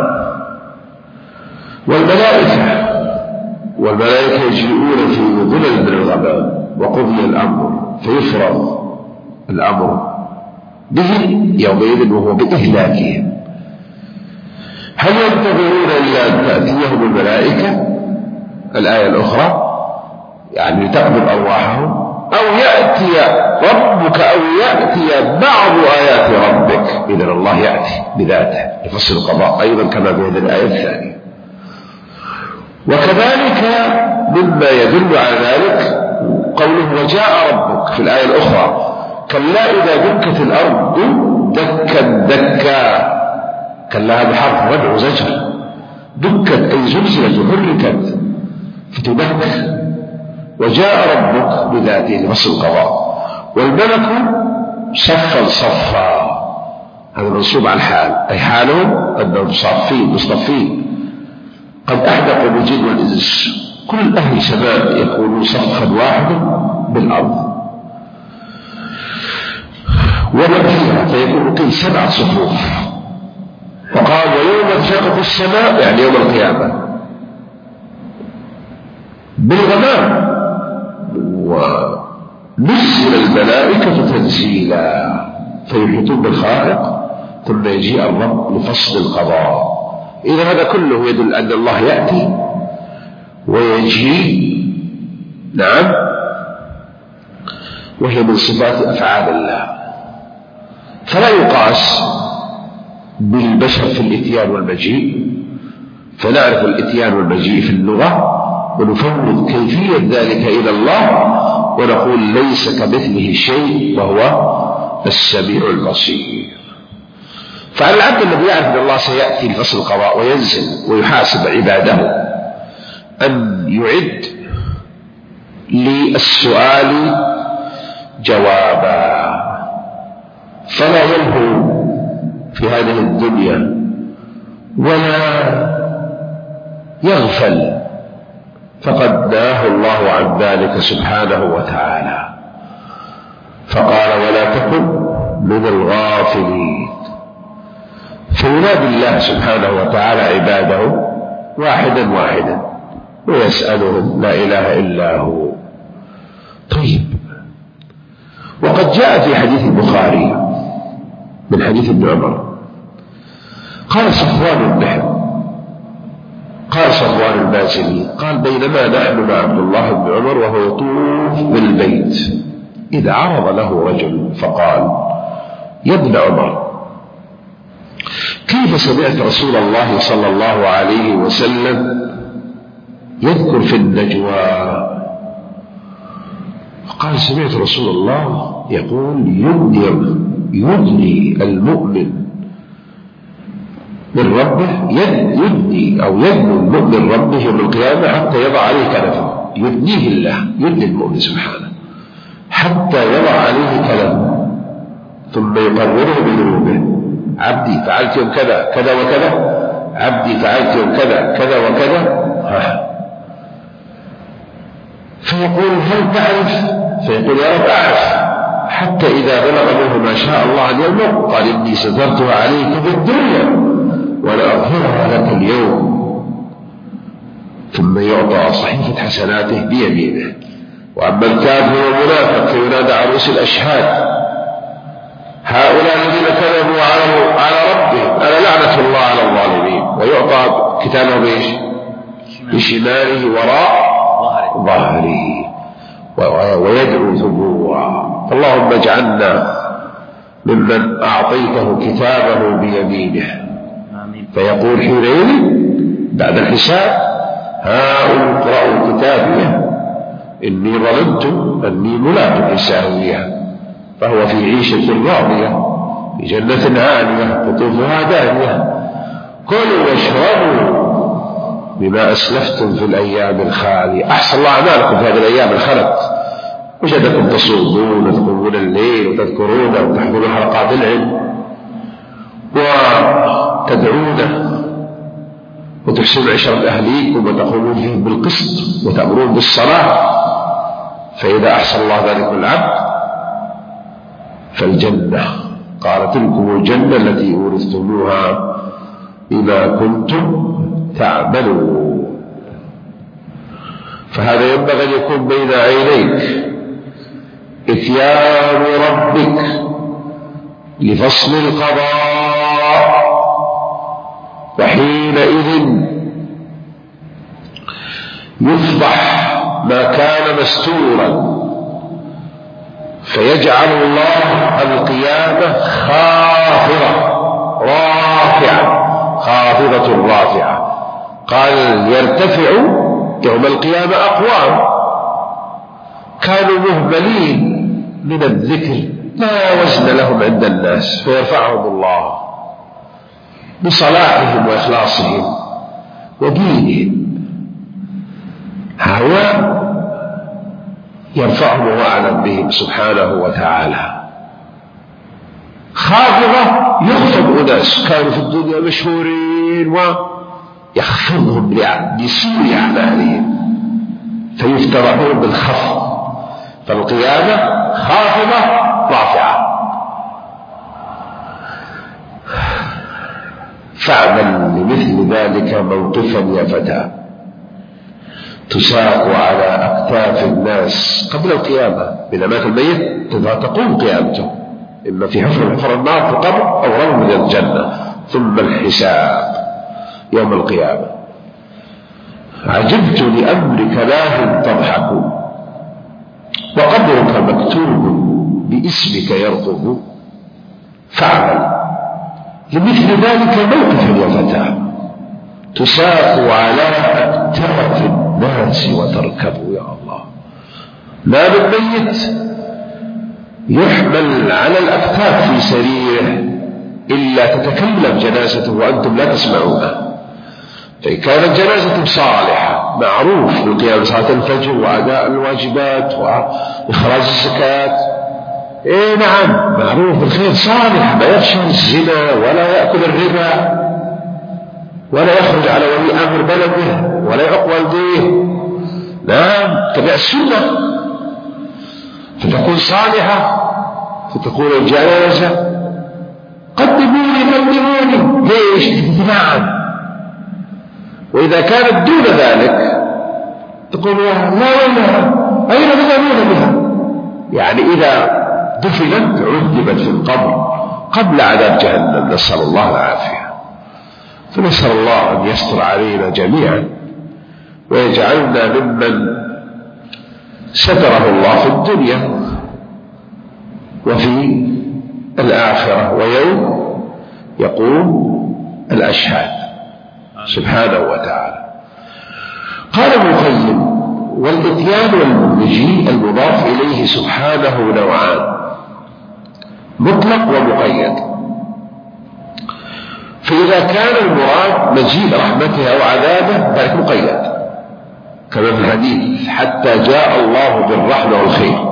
والملائكة يجيئون في ظلال من الغمام وقضي الأمر فيفرض الأمر بهم يومئذ وهو بإهلاكهم. هل ينتظرون إلا أن تأتيهم الملائكة؟ الآية الأخرى يعني لتقبض أرواحهم، أو يأتي ربك أو يأتي بعض آيات ربك. إذن الله يأتي بذاته يفصل القضاء أيضا كما في هذه الآية الثانية. وكذلك مما يدل على ذلك قوله وجاء ربك في الآية الأخرى كلا إذا دكت الأرض دكا دكا، كلا بحرف ردع وزجر، دكت أي زلزلت وحركت فتدك. وجاء ربك بذاته لفصل القضاء. والملك صفا صفا، هذا منصوب على الحال أي حالهم أنهم صافين مصطفين قد أحدقوا بالجن والإنس، كل أهل سماء يكونوا صفا واحدا بالأرض ومن فيها فيكون كل 7 صفوف. وقال ويوم انشقت السماء يعني يوم القيامة بالغمام ونزل الملائكة تنزيلا فيحيطون بالخالق ثم يجيء الرب لفصل القضاء. إذا هذا كله يدل أن الله يأتي ويجيء، نعم، وهي من صفات أفعال الله، فلا يقاس بالبشر في الإتيان والمجيء. فنعرف الإتيان والمجيء في اللغة ونفوض كيفية ذلك إلى الله ونقول ليس كمثله شيء وهو السميع البصير. فعلى العبد الذي يعرف أن الله سيأتي لفصل القضاء وينزل ويحاسب عباده أن يعد للسؤال جوابا، فلا يلهو في هذه الدنيا ولا يغفل، فقد نهاه الله عن ذلك سبحانه وتعالى، فقال ولا تكن من الغافلين. فينادي الله سبحانه وتعالى عباده واحدا واحدا ويسألهم لا إله إلا هو. طيب، وقد جاء في حديث البخاري من حديث ابن عمر قال صفوان الباسلي قال بينما نحن مع عبد الله بن عمر وهو يطوف بالبيت إذا عرض له رجل فقال يا ابن عمر كيف سمعت رسول الله صلى الله عليه وسلم يذكر في النجوى؟ قال سمعت رسول الله يقول يدني المؤمن من ربه، يدني أو يدنو المؤمن ربه يوم القيامة حتى يضع عليه كنفه، يدنيه الله، يدني المؤمن سبحانه حتى يضع عليه كنفه ثم يقرره بذنوبه، عبدي فعلت يوم كذا كذا وكذا، عبدي فعلت يوم كذا كذا وكذا، فيقول هل تعرف؟ فيقول يا رب أعرف، حتى إذا بلغ منه ما شاء الله عن يوم قال إني سترتها عليك في الدنيا ولأظهرها لك اليوم، ثم يعطى صحيفة حسناته بيمينه. وأما الكافر والمنافق فينادى على رؤوس الأشهاد هؤلاء الذين كذبوا على ربهم ألا لعنة الله على الظالمين، ويعطى كتابه بشماله وراء ظهره ويدعو ثبورا. اللهم اجعلنا ممن أعطيته كتابه بيمينه، فيقول حينئذ بعد الحساب هاؤم اقرأوا كتابيه إني ظننت أني ملاق حسابيها، فهو في عيشة راضية في جنة عالية قطوفها دانية. كلوا واشربوا بما أسلفتم في الأيام الخالية. أحسن الله أعمالكم في هذه الأيام الخلت، وجدكم تصومون وتقومون الليل وتذكرون وتحضرون حلقات العلم وتدعون وتحسنون عشرة أهليكم وتقومون فيهم بالقسط وتأمرون بالصلاة. فإذا أحسن الله ذلك العبد فالجنة، قال تلكم الجنة التي أورثتموها بما كنتم تعملون. فهذا ينبغي أن يكون بين عينيك إتيان ربك لفصل القضاء، وحينئذ يفضح ما كان مستورا، فيجعل الله القيامة خافضة رافعة. قال يرتفع يوم القيامة أقوام كانوا مهملين من الذكر لا وزن لهم عند الناس، فيرفعهم الله بصلاحهم وإخلاصهم ودينهم، هؤلاء يرفعهم وأعلم بهم سبحانه وتعالى. خافضة يخفض أناس كانوا في الدنيا مشهورين ويخفضهم بسوء أعمالهم فيفترحون بالخفض. فالقيامة خافضة رافعة. فاعمل لمثل ذلك موقفا يا فتى، تساق على أكتاف الناس قبل القيامة. إذا مات الميت تقوم قيامته، إما في حفر النار في القبر أو رمى من الجنة، ثم الحساب يوم القيامة. عجبت لأمرك لاه تضحك، وقبرك مكتوب باسمك يرقب. فاعمل لمثل ذلك موقفا يا فتى، تساق على أكتاف الناس وتركب. يا الله، ما من ميت يحمل على الأكتاف في سريره إلا تتكلم جنازته وأنتم لا تسمعونها. فإن كانت جنازة صالحة معروف بالقيام صلاة الفجر وأداء الواجبات وإخراج الزكاة، نعم معروف بالخير، صالح، ما يخشى الزنا ولا يأكل الربا ولا يخرج على ولي أمر بلده ولا يعق والديه، نعم تبع السنة، فتكون صالحة، فتكون الجنازة قدموني ليش تتباعد. وإذا كانت دون ذلك تقول لا والله أين تذهبون بها؟ يعني إذا دفنت عذبت في القبر قبل عذاب جهنم، نسأل الله العافية. فنسأل الله أن يستر علينا جميعا ويجعلنا ممن ستره الله في الدنيا وفي الآخرة ويوم يقوم الأشهاد سبحانه وتعالى. قال ابن القيم: والإتيان والمجيء المضاف إليه سبحانه نوعان، مطلق ومقيد. فإذا كان المراد مجيء رحمته أو عذابه ذلك مقيد، كما في الحديث: حتى جاء الله بالرحمة والخير،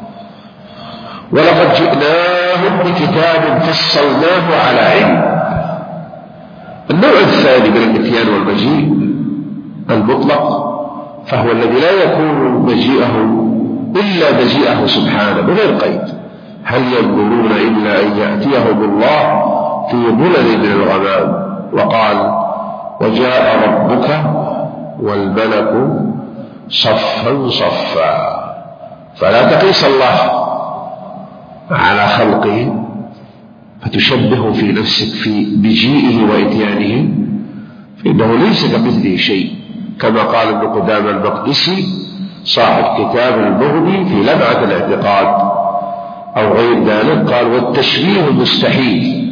ولقد جئناهم بكتاب فصلناه على علم. النوع الثاني من الإتيان والمجيء المطلق، فهو الذي لا يكون مجيئه إلا مجيئه سبحانه بغير قيد. هل ينظرون إلا أن يأتيهم الله في ظلل من الغمام؟ وقال: وجاء ربك والملك صفا صفا. فلا تقيس الله على خلقه فتشبه في نفسك في مجيئه وإتيانه، فإنه ليس كمثله شيء، كما قال ابن قدامة المقدسي صاحب كتاب المغني في لمعة الاعتقاد أو غير ذلك، قال: والتشبيه مستحيل،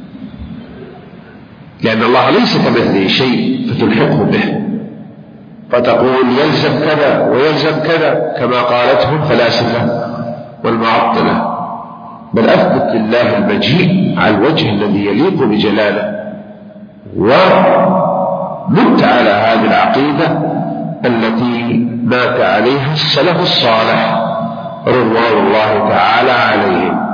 لأن الله ليس كمثله شيء فتلحقه به. فتقول يلزم كذا ويلزم كذا كما قالته الفلاسفة والمعطلة، بل أثبت لله المجيء على الوجه الذي يليق بجلاله، ومت على هذه العقيدة التي مات عليها السلف الصالح رضوان الله تعالى عليهم.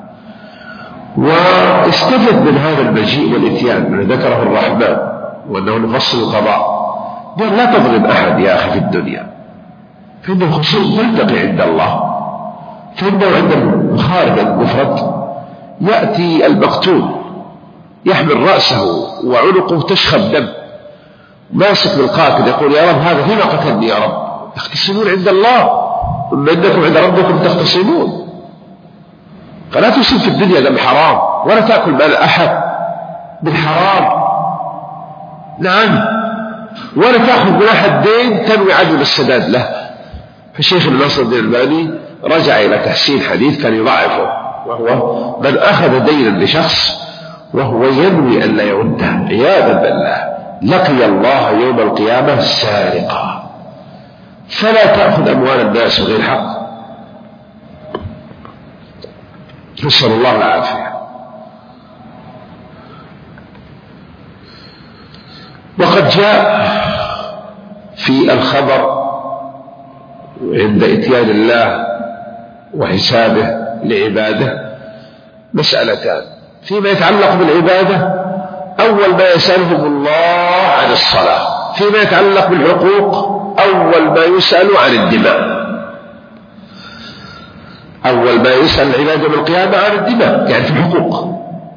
واستفد من هذا المجيء والإتيان من ذكره الرحمن وأنه نفصل القضاء، قال لا تظلم أحد يا أخي في الدنيا، فإن الخصوم يلتقي عند الله، فإنه عند الخارج المفرد يأتي المقتول يحمل رأسه وعنقه تشخب دم، ماسك بالقاتل يقول يا رب هذا فيما قتلني يا رب، يختصمون عند الله ثم إنكم عند ربكم تختصمون. فلا تصيب في الدنيا دم حرام، ولا تأكل مال أحد بالحرام، نعم، ولا تأخذ من أحد دين تنوي عدم السداد له. فالشيخ ابن ناصر الدين الألباني رجع إلى تحسين حديث كان يضعفه، وهو من أخذ دينا لشخص وهو ينوي أن لا يرده عياذا بالله لقي الله يوم القيامة سارقا. فلا تأخذ أموال الناس بغير حق، نسأل الله العافية. وقد جاء في الخبر عند إتيان الله وحسابه لعباده مسألتان فيما يتعلق بالعبادة: أول ما يسألهم الله عن الصلاة، فيما يتعلق بالحقوق أول ما يسأل عن الدماء. أول ما يسأل العباد يوم القيامة عن الدماء، يعني في الحقوق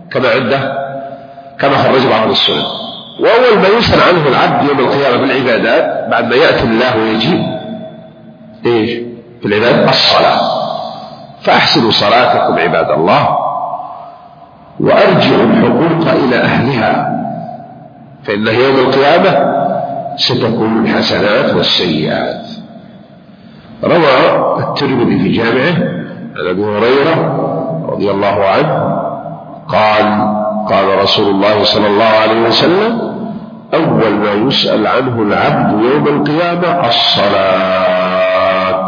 كما خرج بعض السنن. وأول ما يسأل عنه العبد يوم القيامة في العبادات بعد ما يأتي الله ويجيب إيش في العبادة؟ الصلاة. فأحسنوا صلاتكم عباد الله، وأرجعوا الحقوق إلى أهلها، فإن يوم القيامة ستكون الحسنات والسيئات. روى الترمذي في جامعه عن أبي هريرة رضي الله عنه قال رسول الله صلى الله عليه وسلم: أول ما يسأل عنه العبد يوم القيامة الصلاة،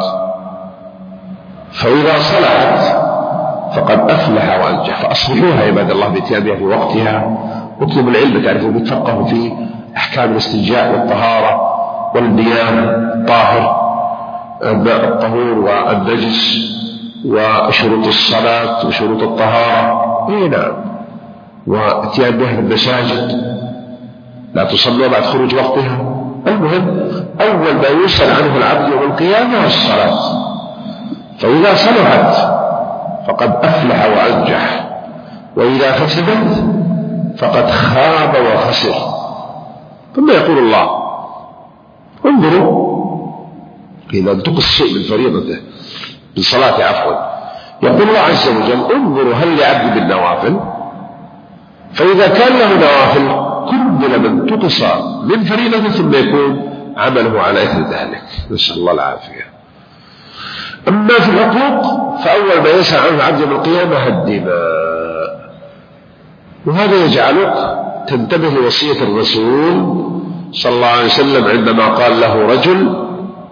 فإذا صلحت فقد أفلح وأنجح. فأصلحوها عباد الله بإتيانها في وقتها، واطلبوا العلم تعرفوا بتفقهوا في أحكام الاستنجاء والطهارة والمياه الطاهر، الماء الطهور والنجس، وشروط الصلاة وشروط الطهارة، نعم، واتيان بها في المساجد، لا تصلوا بعد خروج وقتها. المهم أول ما يسأل عنه العبد يوم القيامة الصلاة، فإذا صلحت فقد أفلح وأنجح، وإذا فسدت فقد خاب وخسر. ثم يقول الله: انظروا، إذا انتقص شيء من فريضته من صلاة عفوا، يقول الله عز وجل: انظروا هل لعبد بالنوافل؟ فإذا كان له نوافل كمل من تقص من فريضته ثم يكون عمله على إثر ذلك، نسأل الله العافية. أما في الحقوق فأول ما يسأل عنه العبد يوم القيامة الدماء، وهذا يجعلك تنتبه لوصية الرسول صلى الله عليه وسلم عندما قال له رجل: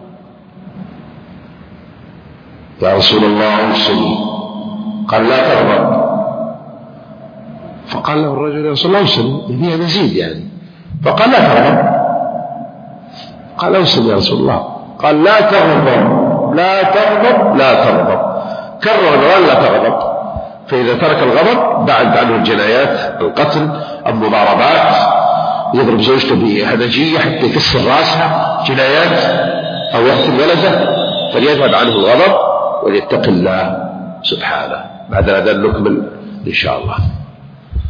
يا رسول الله اوصني، قال: لا تغضب. فقال له الرجل: يا رسول الله اوصني، فيها مزيد يعني. فقال: لا تغضب. قال: اوصني يا رسول الله. قال: لا تغضب لا تغضب لا تغضب. كرر وقال: لا تغضب. فإذا ترك الغضب بعد عنه الجنايات، القتل، المضاربات، يضرب زوجته بهدجية حتى يكسر راسها، جنايات، أو يقتل ولده، فليذهب عنه الغضب وليتق الله سبحانه. بعد هذا نكمل إن شاء الله.